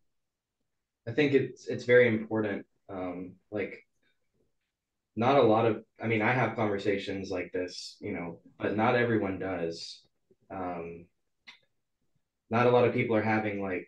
[SPEAKER 1] I think it's, it's very important. Um, like not a lot of, I mean, I have conversations like this, you know, but not everyone does. Um, not a lot of people are having like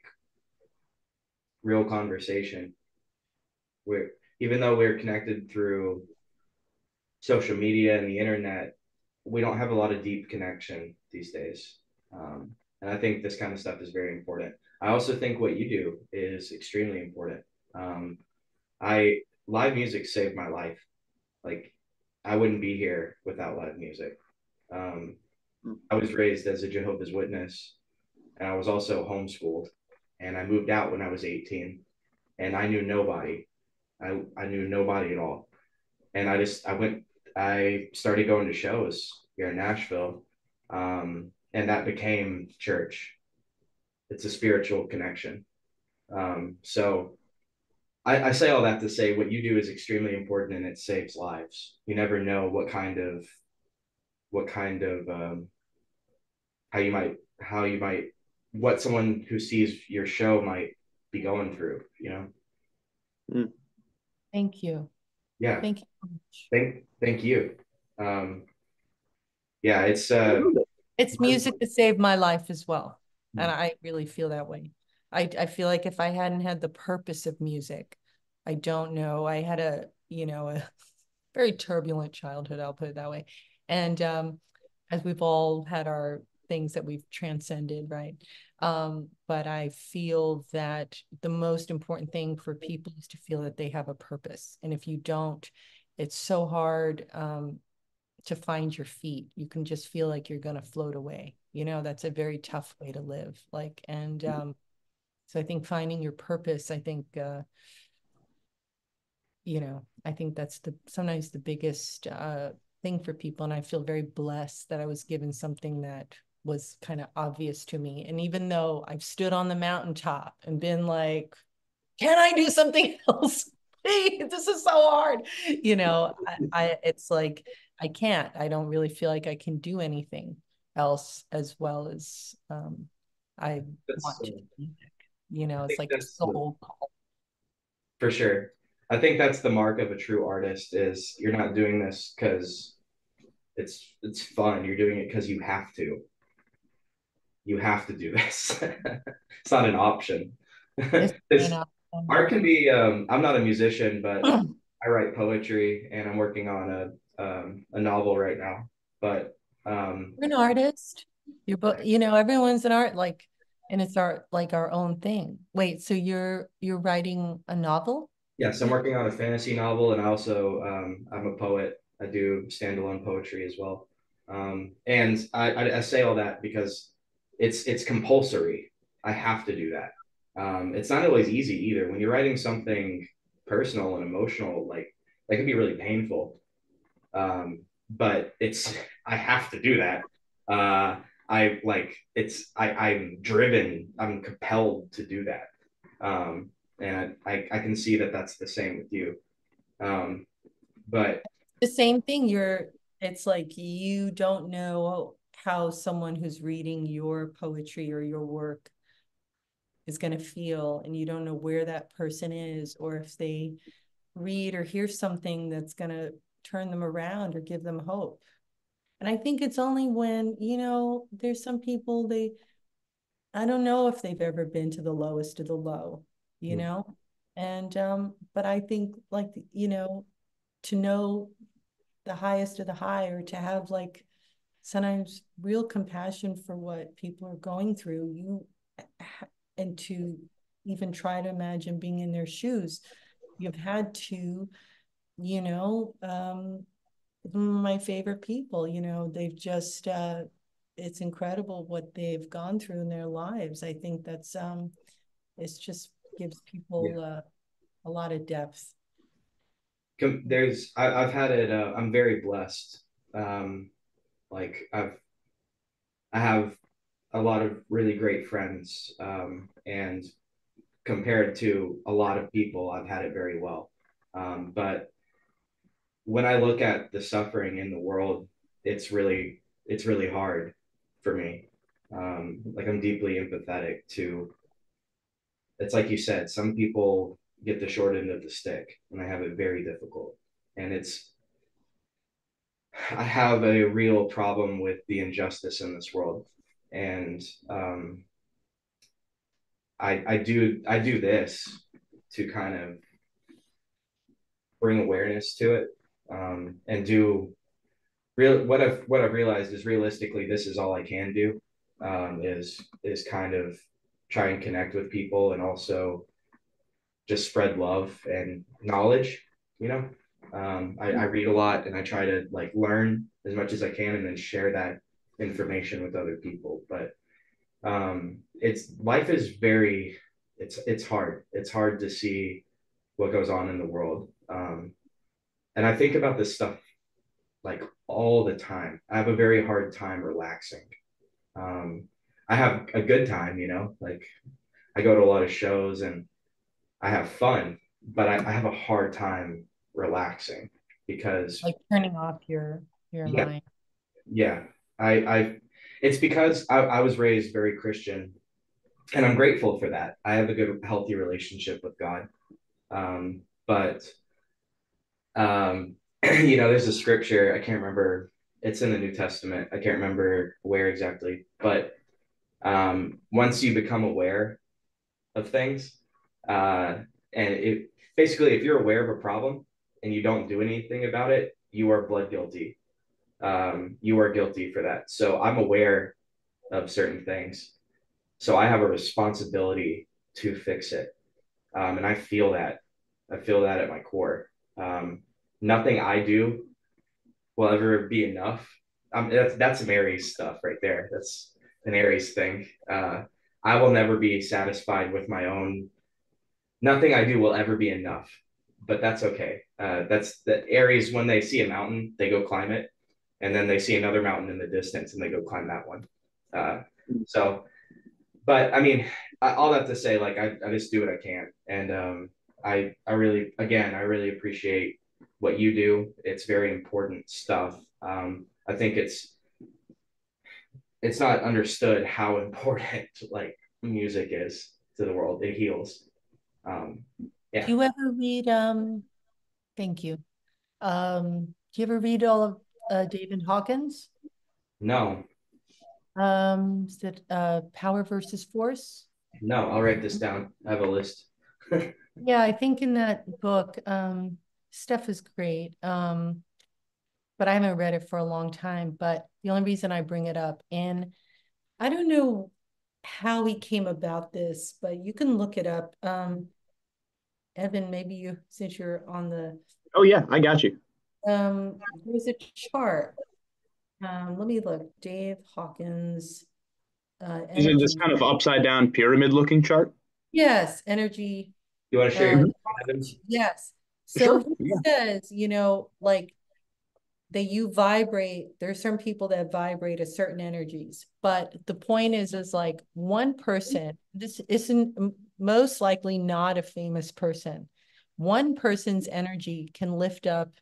[SPEAKER 1] real conversation. We're, even though we're connected through social media and the internet, we don't have a lot of deep connection these days. Um, and I think this kind of stuff is very important. I also think what you do is extremely important. Um, I live music saved my life. Like I wouldn't be here without live music. Um, I was raised as a Jehovah's Witness, and I was also homeschooled. And I moved out when I was eighteen, and I knew nobody. I I knew nobody at all. And I just I went I started going to shows here in Nashville, um, and that became church. It's a spiritual connection. Um, so I, I say all that to say what you do is extremely important and it saves lives. You never know what kind of what kind of um, how you might how you might what someone who sees your show might be going through, you know.
[SPEAKER 2] Mm.
[SPEAKER 3] Thank you.
[SPEAKER 1] Yeah.
[SPEAKER 3] Thank you.
[SPEAKER 1] Thank thank you. Um, yeah, it's uh
[SPEAKER 3] it's music that saved my life as well. And I really feel that way. I, I feel like if I hadn't had the purpose of music, I don't know. I had a, you know, a very turbulent childhood, I'll put it that way. And um, as we've all had our things that we've transcended, right? Um, but I feel that the most important thing for people is to feel that they have a purpose. And if you don't, it's so hard um, to find your feet. You can just feel like you're going to float away. You know, that's a very tough way to live. Like, and um, So I think finding your purpose, I think, uh, you know, I think that's the sometimes the biggest uh, thing for people. And I feel very blessed that I was given something that was kind of obvious to me. And even though I've stood on the mountaintop and been like, can I do something else? Please, this is so hard. You know, I, I it's like I can't. I don't really feel like I can do anything else as well as um, I
[SPEAKER 1] That's,
[SPEAKER 3] want to.
[SPEAKER 1] uh,
[SPEAKER 3] You know,
[SPEAKER 1] I
[SPEAKER 3] it's
[SPEAKER 1] think
[SPEAKER 3] like a
[SPEAKER 1] that's the,
[SPEAKER 3] soul call.
[SPEAKER 1] for sure. I think that's the mark of a true artist is you're not doing this because it's it's fun. You're doing it because you have to. You have to do this. It's not an option.
[SPEAKER 3] It's
[SPEAKER 1] This
[SPEAKER 3] enough.
[SPEAKER 1] art can be. Um, I'm not a musician, but I write poetry, and I'm working on a um, a novel right now. But um,
[SPEAKER 3] You're an artist. You're both, you know, everyone's an art, like, and it's our like our own thing. Wait, so you're you're writing a novel?
[SPEAKER 1] yes, I'm working on a fantasy novel, and also um, I'm a poet. I do standalone poetry as well. Um, and I, I, I say all that because it's it's compulsory. I have to do that. Um, it's not always easy either. When you're writing something personal and emotional, like that can be really painful. Um, but it's I have to do that. Uh, I like it's I I'm driven. I'm compelled to do that. Um, and I, I can see that that's the same with you. Um, but
[SPEAKER 3] The same thing. You're, it's like you don't know how someone who's reading your poetry or your work is going to feel, and you don't know where that person is, or if they read or hear something that's going to turn them around or give them hope. And I think it's only when, you know, there's some people, they, I don't know if they've ever been to the lowest of the low, you know? And, um, but I think like, you know, to know the highest of the high, or to have like sometimes real compassion for what people are going through, you, and to even try to imagine being in their shoes, you've had to, you know, um, my favorite people, you know, they've just, uh, it's incredible what they've gone through in their lives. I think that's, um, it's just gives
[SPEAKER 1] yeah,
[SPEAKER 3] people uh, a lot of depth.
[SPEAKER 1] there's I, I've had it. Uh, I'm very blessed. Um, like I've I have a lot of really great friends, um, and compared to a lot of people, I've had it very well. Um, but when I look at the suffering in the world, it's really it's really hard for me. Um, like I'm deeply empathetic to. It's like you said, some people get the short end of the stick, and they have it very difficult. And it's I have a real problem with the injustice in this world, and um, I I do I do this to kind of bring awareness to it, um, and do real what I've what I've realized is realistically this is all I can do, um, is is kind of try and connect with people and also just spread love and knowledge. You know, um, I, I read a lot and I try to like learn as much as I can and then share that information with other people. But um, it's life is very it's it's hard. It's hard to see what goes on in the world. Um, and I think about this stuff like all the time. I have a very hard time relaxing. Um, I have a good time, you know, like I go to a lot of shows and I have fun, but I, I have a hard time relaxing because
[SPEAKER 3] Like turning off your your
[SPEAKER 1] yeah,
[SPEAKER 3] mind.
[SPEAKER 1] yeah. I I it's because I, I was raised very Christian and I'm grateful for that. I have a good healthy relationship with God. Um, but um, you know, there's a scripture, I can't remember, it's in the New Testament. I can't remember where exactly, but um, once you become aware of things, uh, and it basically, if you're aware of a problem and you don't do anything about it, you are blood guilty. Um, you are guilty for that. So I'm aware of certain things. So I have a responsibility to fix it. Um, and I feel that. I feel that at my core. Um, nothing I do will ever be enough. Um, that's that's some Aries stuff right there. That's an Aries thing. Uh, I will never be satisfied with my own. Nothing I do will ever be enough, but that's okay. Uh, that's the Aries, when they see a mountain, they go climb it, and then they see another mountain in the distance and they go climb that one. Uh, so, but I mean, all that to say, like I, I just do what I can, and um, I I really again I really appreciate what you do. It's very important stuff. Um, I think it's it's not understood how important like music is to the world. It heals. Um, yeah.
[SPEAKER 3] Do you ever read, um, thank you. Um, do you ever read all of uh, David Hawkins?
[SPEAKER 1] No,
[SPEAKER 3] Um, is it uh, Power versus Force?
[SPEAKER 1] no, I'll write this down. I have a list.
[SPEAKER 3] Yeah, I think in that book, um, stuff is great. Um, but I haven't read it for a long time. But the only reason I bring it up, and I don't know how he came about this, but you can look it up. Um, Evan, maybe you, since you're on the,
[SPEAKER 2] Oh yeah, I got you.
[SPEAKER 3] um, there's a chart. Um, let me look. Dave Hawkins, uh,
[SPEAKER 2] Is it this
[SPEAKER 3] energy.
[SPEAKER 2] kind of upside down pyramid looking chart?
[SPEAKER 3] Yes, energy.
[SPEAKER 1] You want to share
[SPEAKER 3] Uh,
[SPEAKER 1] your
[SPEAKER 2] Mhm.
[SPEAKER 1] Evan?
[SPEAKER 3] yes. So
[SPEAKER 2] Sure.
[SPEAKER 3] he
[SPEAKER 2] Yeah.
[SPEAKER 3] says, you know, like that you vibrate, there's some people that vibrate at certain energies, but the point is, is like one person, this isn't most likely not a famous person. One person's energy can lift up,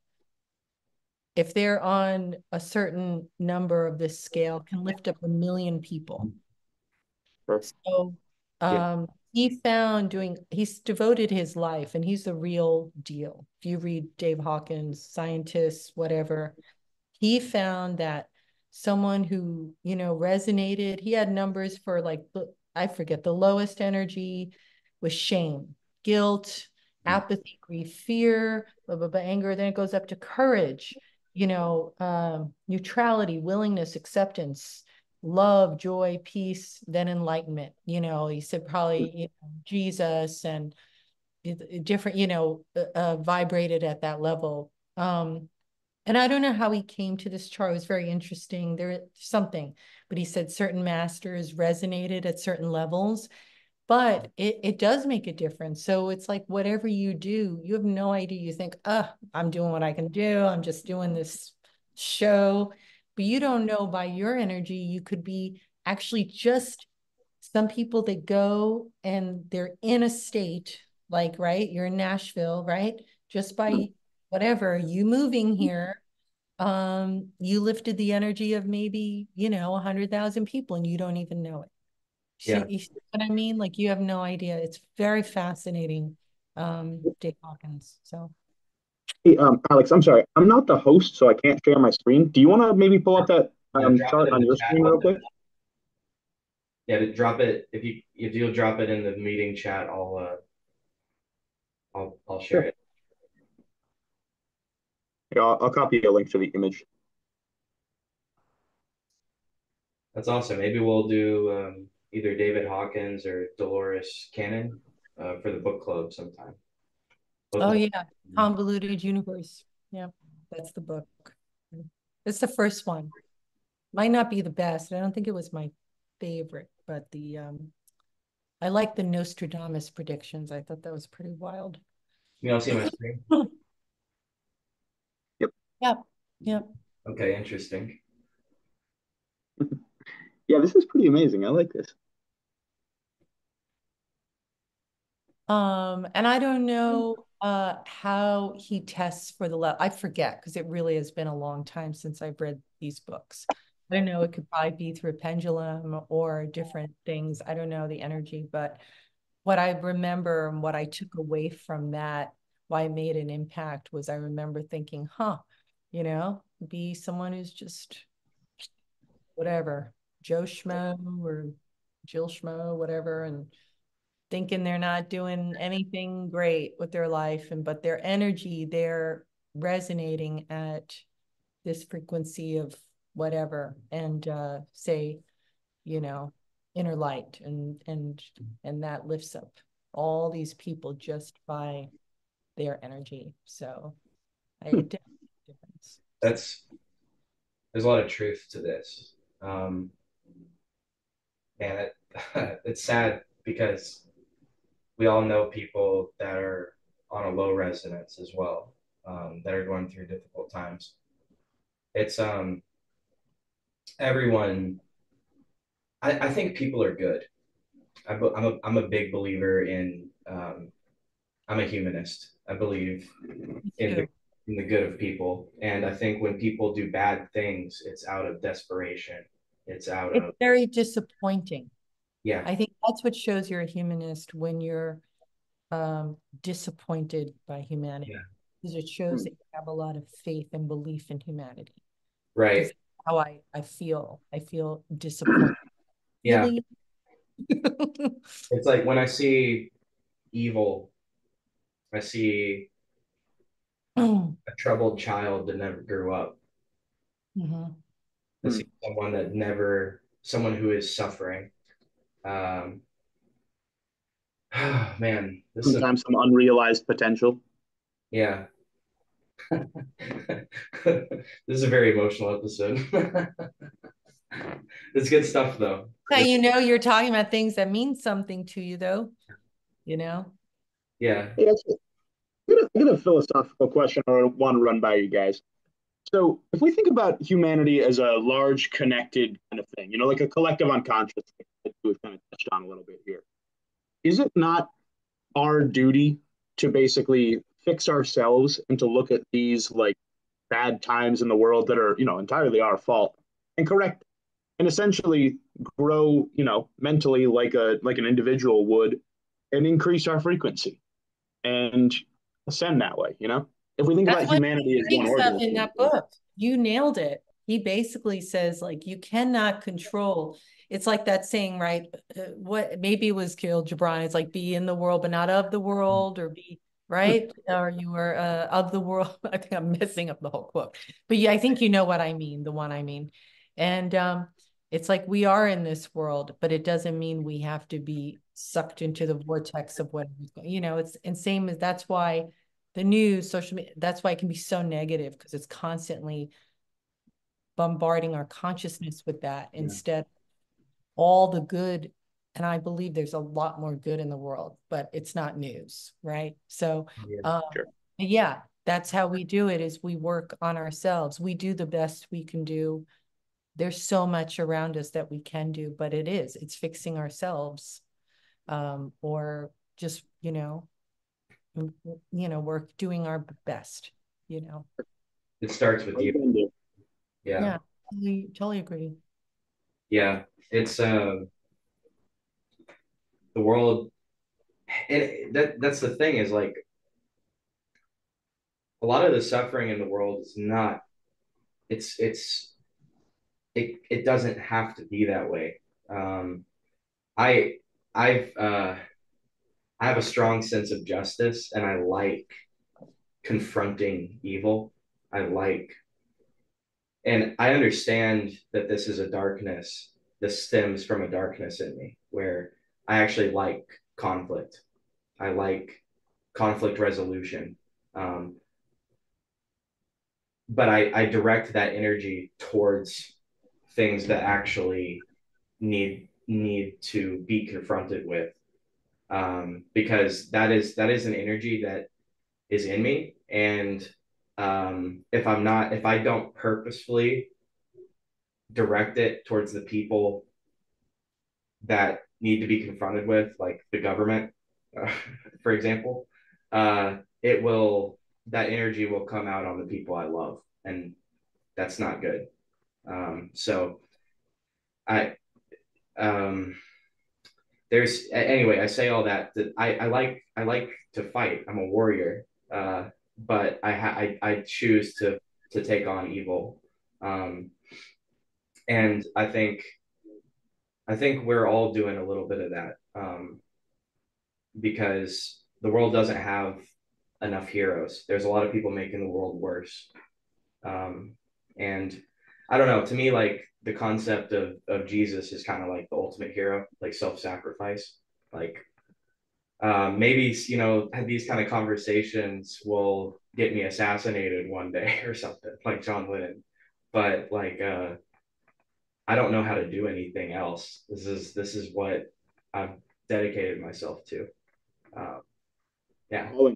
[SPEAKER 3] if they're on a certain number of this scale, can lift up a million people.
[SPEAKER 2] Sure.
[SPEAKER 3] So
[SPEAKER 2] Yeah.
[SPEAKER 3] um, he found doing, he's devoted his life, and he's the real deal. If you read Dave Hawkins, scientists, whatever, he found that someone who, you know, resonated, he had numbers for like, I forget, the lowest energy was shame, guilt, apathy, grief, fear, blah, blah, blah, anger. Then it goes up to courage, you know, um, neutrality, willingness, acceptance, love, joy, peace, then enlightenment. You know, he said probably, you know, Jesus and different, you know, uh, uh, vibrated at that level. Um, and I don't know how he came to this chart. It was very interesting. There something, but he said certain masters resonated at certain levels, but it, it does make a difference. So it's like whatever you do, you have no idea. You think, oh, I'm doing what I can do. I'm just doing this show. But you don't know by your energy, you could be actually just some people that go and they're in a state, like, right, you're in Nashville, right? Just by whatever, you moving here, um, you lifted the energy of maybe, you know, a hundred thousand people and you don't even know it.
[SPEAKER 1] Yeah.
[SPEAKER 3] See, you see what I mean? Like you have no idea. It's very fascinating, um, Dave Hawkins. So
[SPEAKER 2] Hey, um, Alex, I'm sorry. I'm not the host, so I can't share my screen. Do you want to maybe pull up that
[SPEAKER 1] Yeah,
[SPEAKER 2] um,
[SPEAKER 1] drop it
[SPEAKER 2] chart
[SPEAKER 1] in
[SPEAKER 2] on
[SPEAKER 1] the
[SPEAKER 2] your
[SPEAKER 1] chat.
[SPEAKER 2] screen real quick?
[SPEAKER 1] Yeah, to drop it if you if you'll drop it in the meeting chat, I'll uh I'll I'll share
[SPEAKER 2] Sure.
[SPEAKER 1] it.
[SPEAKER 2] Yeah, I'll, I'll copy a link to the image.
[SPEAKER 1] That's awesome. Maybe we'll do um, either David Hawkins or Dolores Cannon uh, for the book club sometime. Both
[SPEAKER 3] oh
[SPEAKER 1] of
[SPEAKER 3] yeah, Convoluted Universe. Yeah, that's the book. It's the first one. Might not be the best. I don't think it was my favorite, but the um I like the Nostradamus predictions. I thought that was pretty wild.
[SPEAKER 1] You all see my screen?
[SPEAKER 2] Yep.
[SPEAKER 3] Yep. Yep.
[SPEAKER 1] Okay, interesting.
[SPEAKER 2] Yeah, this is pretty amazing. I like this.
[SPEAKER 3] Um, and I don't know uh how he tests for the level. I forget because it really has been a long time since I've read these books. I don't know, it could probably be through a pendulum or different things. I don't know the energy, but what I remember and what I took away from that, why it made an impact was I remember thinking, huh, you know, be someone who's just whatever, Joe Schmo or Jill Schmo, whatever, and thinking they're not doing anything great with their life, and but their energy, they're resonating at this frequency of whatever, and uh, say, you know, inner light, and and and that lifts up all these people just by their energy. So I,
[SPEAKER 2] Hmm.
[SPEAKER 3] it did make a difference.
[SPEAKER 1] That's there's a lot of truth to this. Um, and it, it's sad because we all know people that are on a low resonance as well, um, that are going through difficult times. It's um everyone. I, I think people are good. I'm a, I'm a, I'm a big believer in. Um, I'm a humanist. I believe
[SPEAKER 3] Me
[SPEAKER 1] in the
[SPEAKER 3] too.
[SPEAKER 1] in the good of people, and I think when people do bad things, it's out of desperation. It's out
[SPEAKER 3] It's
[SPEAKER 1] of
[SPEAKER 3] very disappointing.
[SPEAKER 1] yeah,
[SPEAKER 3] I think that's what shows you're a humanist when you're um, disappointed by humanity,
[SPEAKER 1] yeah,
[SPEAKER 3] because it shows that you have a lot of faith and belief in humanity.
[SPEAKER 1] right,
[SPEAKER 3] Because how I I feel, I feel disappointed.
[SPEAKER 1] yeah.
[SPEAKER 3] Really?
[SPEAKER 1] It's like when I see evil, I see
[SPEAKER 3] Mhm.
[SPEAKER 1] a troubled child that never grew up. I
[SPEAKER 2] Hmm.
[SPEAKER 1] see someone that never, someone who is suffering. Um, man, this is
[SPEAKER 2] Sometimes some unrealized potential.
[SPEAKER 1] yeah. This is a very emotional episode. It's good stuff though.
[SPEAKER 3] How
[SPEAKER 1] It's,
[SPEAKER 3] you know you're talking about things that mean something to you, though, you know?
[SPEAKER 1] yeah,
[SPEAKER 2] Hey, that's- I got a, I got a philosophical question I want to run by you guys. So, if we think about humanity as a large connected kind of thing, you know, like a collective unconscious that we've kind of touched on a little bit here, is it not our duty to basically fix ourselves and to look at these like bad times in the world that are, you know, entirely our fault and correct and essentially grow, you know, mentally like a like an individual would and increase our frequency and ascend that way, you know? If we think
[SPEAKER 3] That's
[SPEAKER 2] about
[SPEAKER 3] what
[SPEAKER 2] humanity
[SPEAKER 3] he
[SPEAKER 2] as one
[SPEAKER 3] speaks of in
[SPEAKER 2] organism,
[SPEAKER 3] that book. You nailed it. He basically says, like, you cannot control. It's like that saying, right? Uh, what maybe it was Khalil Gibran. It's like be in the world, but not of the world, or be right, or you are uh, of the world. I think I'm messing up the whole quote, but yeah, I think you know what I mean, the one I mean. And um, it's like we are in this world, but it doesn't mean we have to be sucked into the vortex of what you know. It's and same as that's why the news, social media, that's why it can be so negative because it's constantly bombarding our consciousness with that
[SPEAKER 1] yeah,
[SPEAKER 3] instead all the good. And I believe there's a lot more good in the world, but it's not news, right? So,
[SPEAKER 1] yeah.
[SPEAKER 3] um,
[SPEAKER 2] sure.
[SPEAKER 3] yeah, that's how we do it is we work on ourselves. We do the best we can do. There's so much around us that we can do, but it is, it's fixing ourselves um, or just, you know, you know, we're doing our best, you know.
[SPEAKER 1] It starts with you. Yeah,
[SPEAKER 3] Yeah, totally, totally agree.
[SPEAKER 1] yeah. It's um the world, and that that's the thing is like a lot of the suffering in the world is not. It's it's it it doesn't have to be that way. Um, I I've uh I have a strong sense of justice, and I like confronting evil. I like, and I understand that this is a darkness. This stems from a darkness in me where I actually like conflict. I like conflict resolution. Um, but I, I direct that energy towards things that actually need need to be confronted with, um, because that is that is an energy that is in me, and um, if I'm not if I don't purposefully direct it towards the people that need to be confronted with, like the government, uh, for example, uh, it will that energy will come out on the people I love, and that's not good. Um, so I um, there's anyway. I say all that that I, I like I like to fight. I'm a warrior, uh, but I, ha- I I choose to to take on evil, um, and I think I think we're all doing a little bit of that, um, because the world doesn't have enough heroes. There's a lot of people making the world worse, um, and I don't know. To me, like the concept of of Jesus is kind of like the ultimate hero, like self sacrifice. Like um, maybe you know these kind of conversations will get me assassinated one day or something, like John Lennon. But like uh, I don't know how to do anything else. This is this is what I've dedicated myself to. Um, yeah.
[SPEAKER 2] Oh, and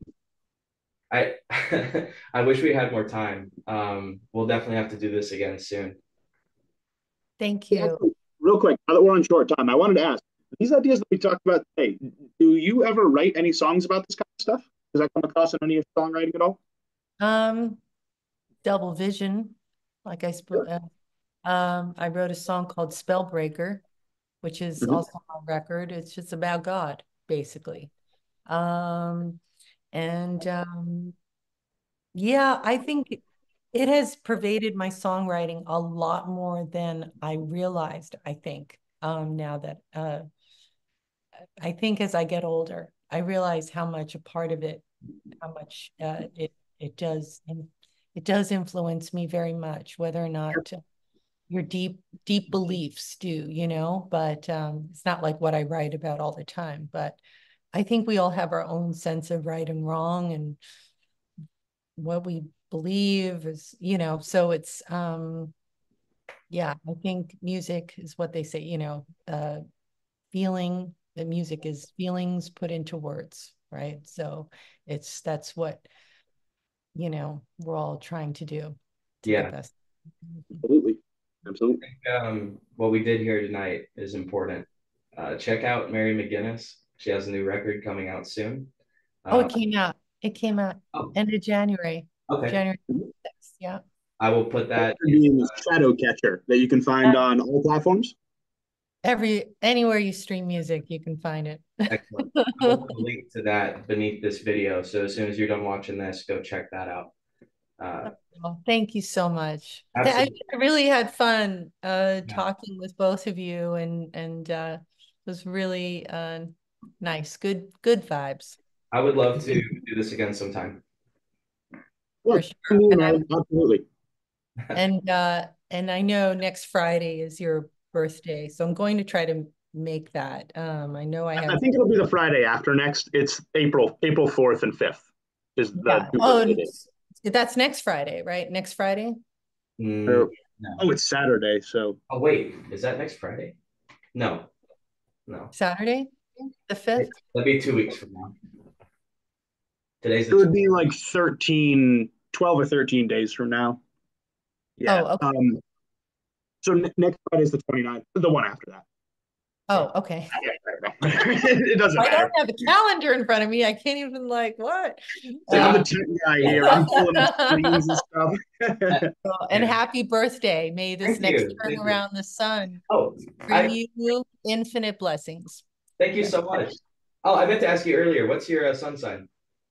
[SPEAKER 1] I I wish we had more time. Um, we'll definitely have to do this again soon.
[SPEAKER 3] Thank
[SPEAKER 2] yeah,
[SPEAKER 3] you.
[SPEAKER 2] real quick, now that we're on short time, I wanted to ask these ideas that we talked about today. Do you ever write any songs about this kind of stuff? Does that come across in any of your songwriting at all?
[SPEAKER 3] Um, Double Vision, like I spoke.
[SPEAKER 2] Sure.
[SPEAKER 3] Uh, um, I wrote a song called Spellbreaker, which is
[SPEAKER 2] Mhm.
[SPEAKER 3] also on record. It's just about God, basically. Um, and um, yeah, I think it has pervaded my songwriting a lot more than I realized, I think, um, now that uh, I think as I get older, I realize how much a part of it, how much uh, it it does and it does influence me very much, whether or not your deep deep beliefs do, you know, but um, it's not like what I write about all the time. But I think we all have our own sense of right and wrong and what we believe is, you know, so it's um yeah, I think music is what they say, you know, uh feeling the music is feelings put into words, right? So it's that's what, you know, we're all trying to do to the
[SPEAKER 1] Yeah.
[SPEAKER 3] best.
[SPEAKER 2] Absolutely. Absolutely.
[SPEAKER 1] Um, what we did here tonight is important. Uh, check out Mary McGinnis. She has a new record coming out soon.
[SPEAKER 3] Oh,
[SPEAKER 1] Uh,
[SPEAKER 3] it came out. It came out
[SPEAKER 1] oh,
[SPEAKER 3] end of January.
[SPEAKER 1] okay.
[SPEAKER 3] January sixth, yeah.
[SPEAKER 1] I will put that in,
[SPEAKER 2] Being Shadow Catcher that you can find on all platforms.
[SPEAKER 3] Every anywhere you stream music, you can find it.
[SPEAKER 1] excellent. I will put a link to that beneath this video. So as soon as you're done watching this, go check that out. Uh,
[SPEAKER 3] Well, thank you so much. I,
[SPEAKER 1] absolutely.
[SPEAKER 3] I really had fun uh
[SPEAKER 1] Yeah.
[SPEAKER 3] talking with both of you and and uh it was really uh nice. Good good vibes
[SPEAKER 1] I would love to do this again sometime.
[SPEAKER 2] Yeah,
[SPEAKER 3] for sure. And I
[SPEAKER 2] absolutely.
[SPEAKER 3] and uh and I know next Friday is your birthday, so I'm going to try to make that. Um I know I
[SPEAKER 2] I
[SPEAKER 3] have
[SPEAKER 2] think it'll be the Friday after next. It's April, April fourth and fifth is the
[SPEAKER 3] yeah.
[SPEAKER 2] two
[SPEAKER 3] Oh,
[SPEAKER 2] birthday days.
[SPEAKER 3] that's next Friday, right? Next Friday?
[SPEAKER 1] Mm,
[SPEAKER 2] Or-
[SPEAKER 1] no.
[SPEAKER 2] oh, it's Saturday, so
[SPEAKER 1] Oh, wait. Is that next Friday? No, no.
[SPEAKER 3] Saturday? The fifth?
[SPEAKER 1] That'd be two weeks from now. Today's
[SPEAKER 2] it
[SPEAKER 1] the
[SPEAKER 2] would be like thirteen, twelve or thirteen days from now. Yeah.
[SPEAKER 3] Oh, okay.
[SPEAKER 2] Um, so n- next Friday is the twenty-ninth, the one after that.
[SPEAKER 3] Oh, okay.
[SPEAKER 2] It doesn't
[SPEAKER 3] I don't
[SPEAKER 2] matter.
[SPEAKER 3] have a calendar in front of me. I can't even like what.
[SPEAKER 2] So I'm the
[SPEAKER 3] Uh,
[SPEAKER 2] tech guy here. I'm pulling up screens and stuff.
[SPEAKER 3] and
[SPEAKER 1] Yeah.
[SPEAKER 3] happy birthday. May this
[SPEAKER 1] Thank
[SPEAKER 3] next
[SPEAKER 1] you.
[SPEAKER 3] turn
[SPEAKER 1] Thank you.
[SPEAKER 3] around the sun
[SPEAKER 1] Oh,
[SPEAKER 3] bring
[SPEAKER 1] I
[SPEAKER 3] you infinite blessings.
[SPEAKER 1] thank you
[SPEAKER 3] That's
[SPEAKER 1] so much. Oh, I meant to ask you earlier. What's your uh, sun sign?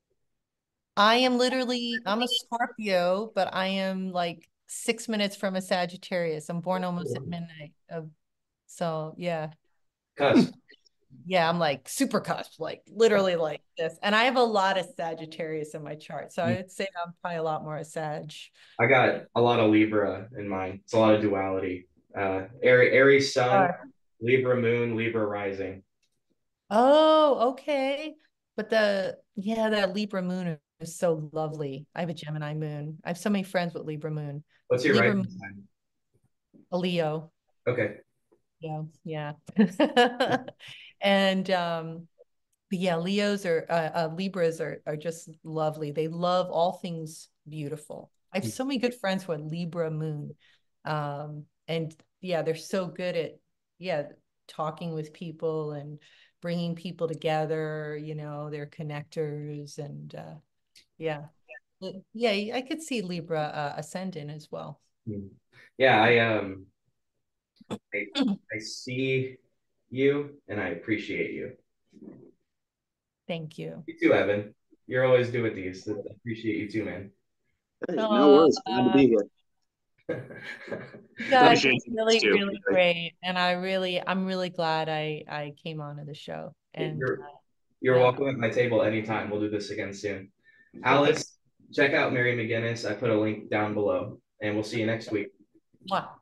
[SPEAKER 3] I am literally, I'm a Scorpio, but I am like six minutes from a Sagittarius. I'm born almost at midnight. Of, so yeah.
[SPEAKER 1] Cusp.
[SPEAKER 3] Yeah, I'm like super cusp, like literally like this. And I have a lot of Sagittarius in my chart. So I would say I'm probably a lot more a Sag.
[SPEAKER 1] I got a lot of Libra in mine. It's a lot of duality. Uh, Aries, Aries sun,
[SPEAKER 3] Uh,
[SPEAKER 1] Libra moon, Libra rising.
[SPEAKER 3] Oh, okay. But the, yeah, that Libra moon is so lovely. I have a Gemini moon. I have so many friends with Libra moon.
[SPEAKER 1] What's your
[SPEAKER 3] Libra
[SPEAKER 1] rising
[SPEAKER 3] moon,
[SPEAKER 1] sign?
[SPEAKER 3] a Leo.
[SPEAKER 1] Okay.
[SPEAKER 3] Yeah, yeah. And um, but yeah, Leos are uh, uh, Libras are are just lovely. They love all things beautiful. I have so many good friends who are Libra moon. Um, and yeah, they're so good at yeah, talking with people and bringing people together, you know, they're connectors and uh yeah. Yeah, I could see Libra uh, ascendant as well.
[SPEAKER 1] Hmm. Yeah, I um I, I see you and I appreciate you.
[SPEAKER 3] Thank you.
[SPEAKER 1] You too, Evan. You're always doing these. I appreciate you too, man.
[SPEAKER 2] Hey, no
[SPEAKER 3] Oh,
[SPEAKER 2] worries. Glad to
[SPEAKER 3] uh,
[SPEAKER 2] be here.
[SPEAKER 3] you guys are
[SPEAKER 2] Appreciate you guys
[SPEAKER 3] really,
[SPEAKER 2] too.
[SPEAKER 3] really great. And I really, I'm really glad I I came onto the show. And
[SPEAKER 1] You're you're
[SPEAKER 3] uh,
[SPEAKER 1] welcome at my table anytime. We'll do this again soon. Alice, check out Mary McGinnis. I put a link down below, and we'll see you next week.
[SPEAKER 3] mwah.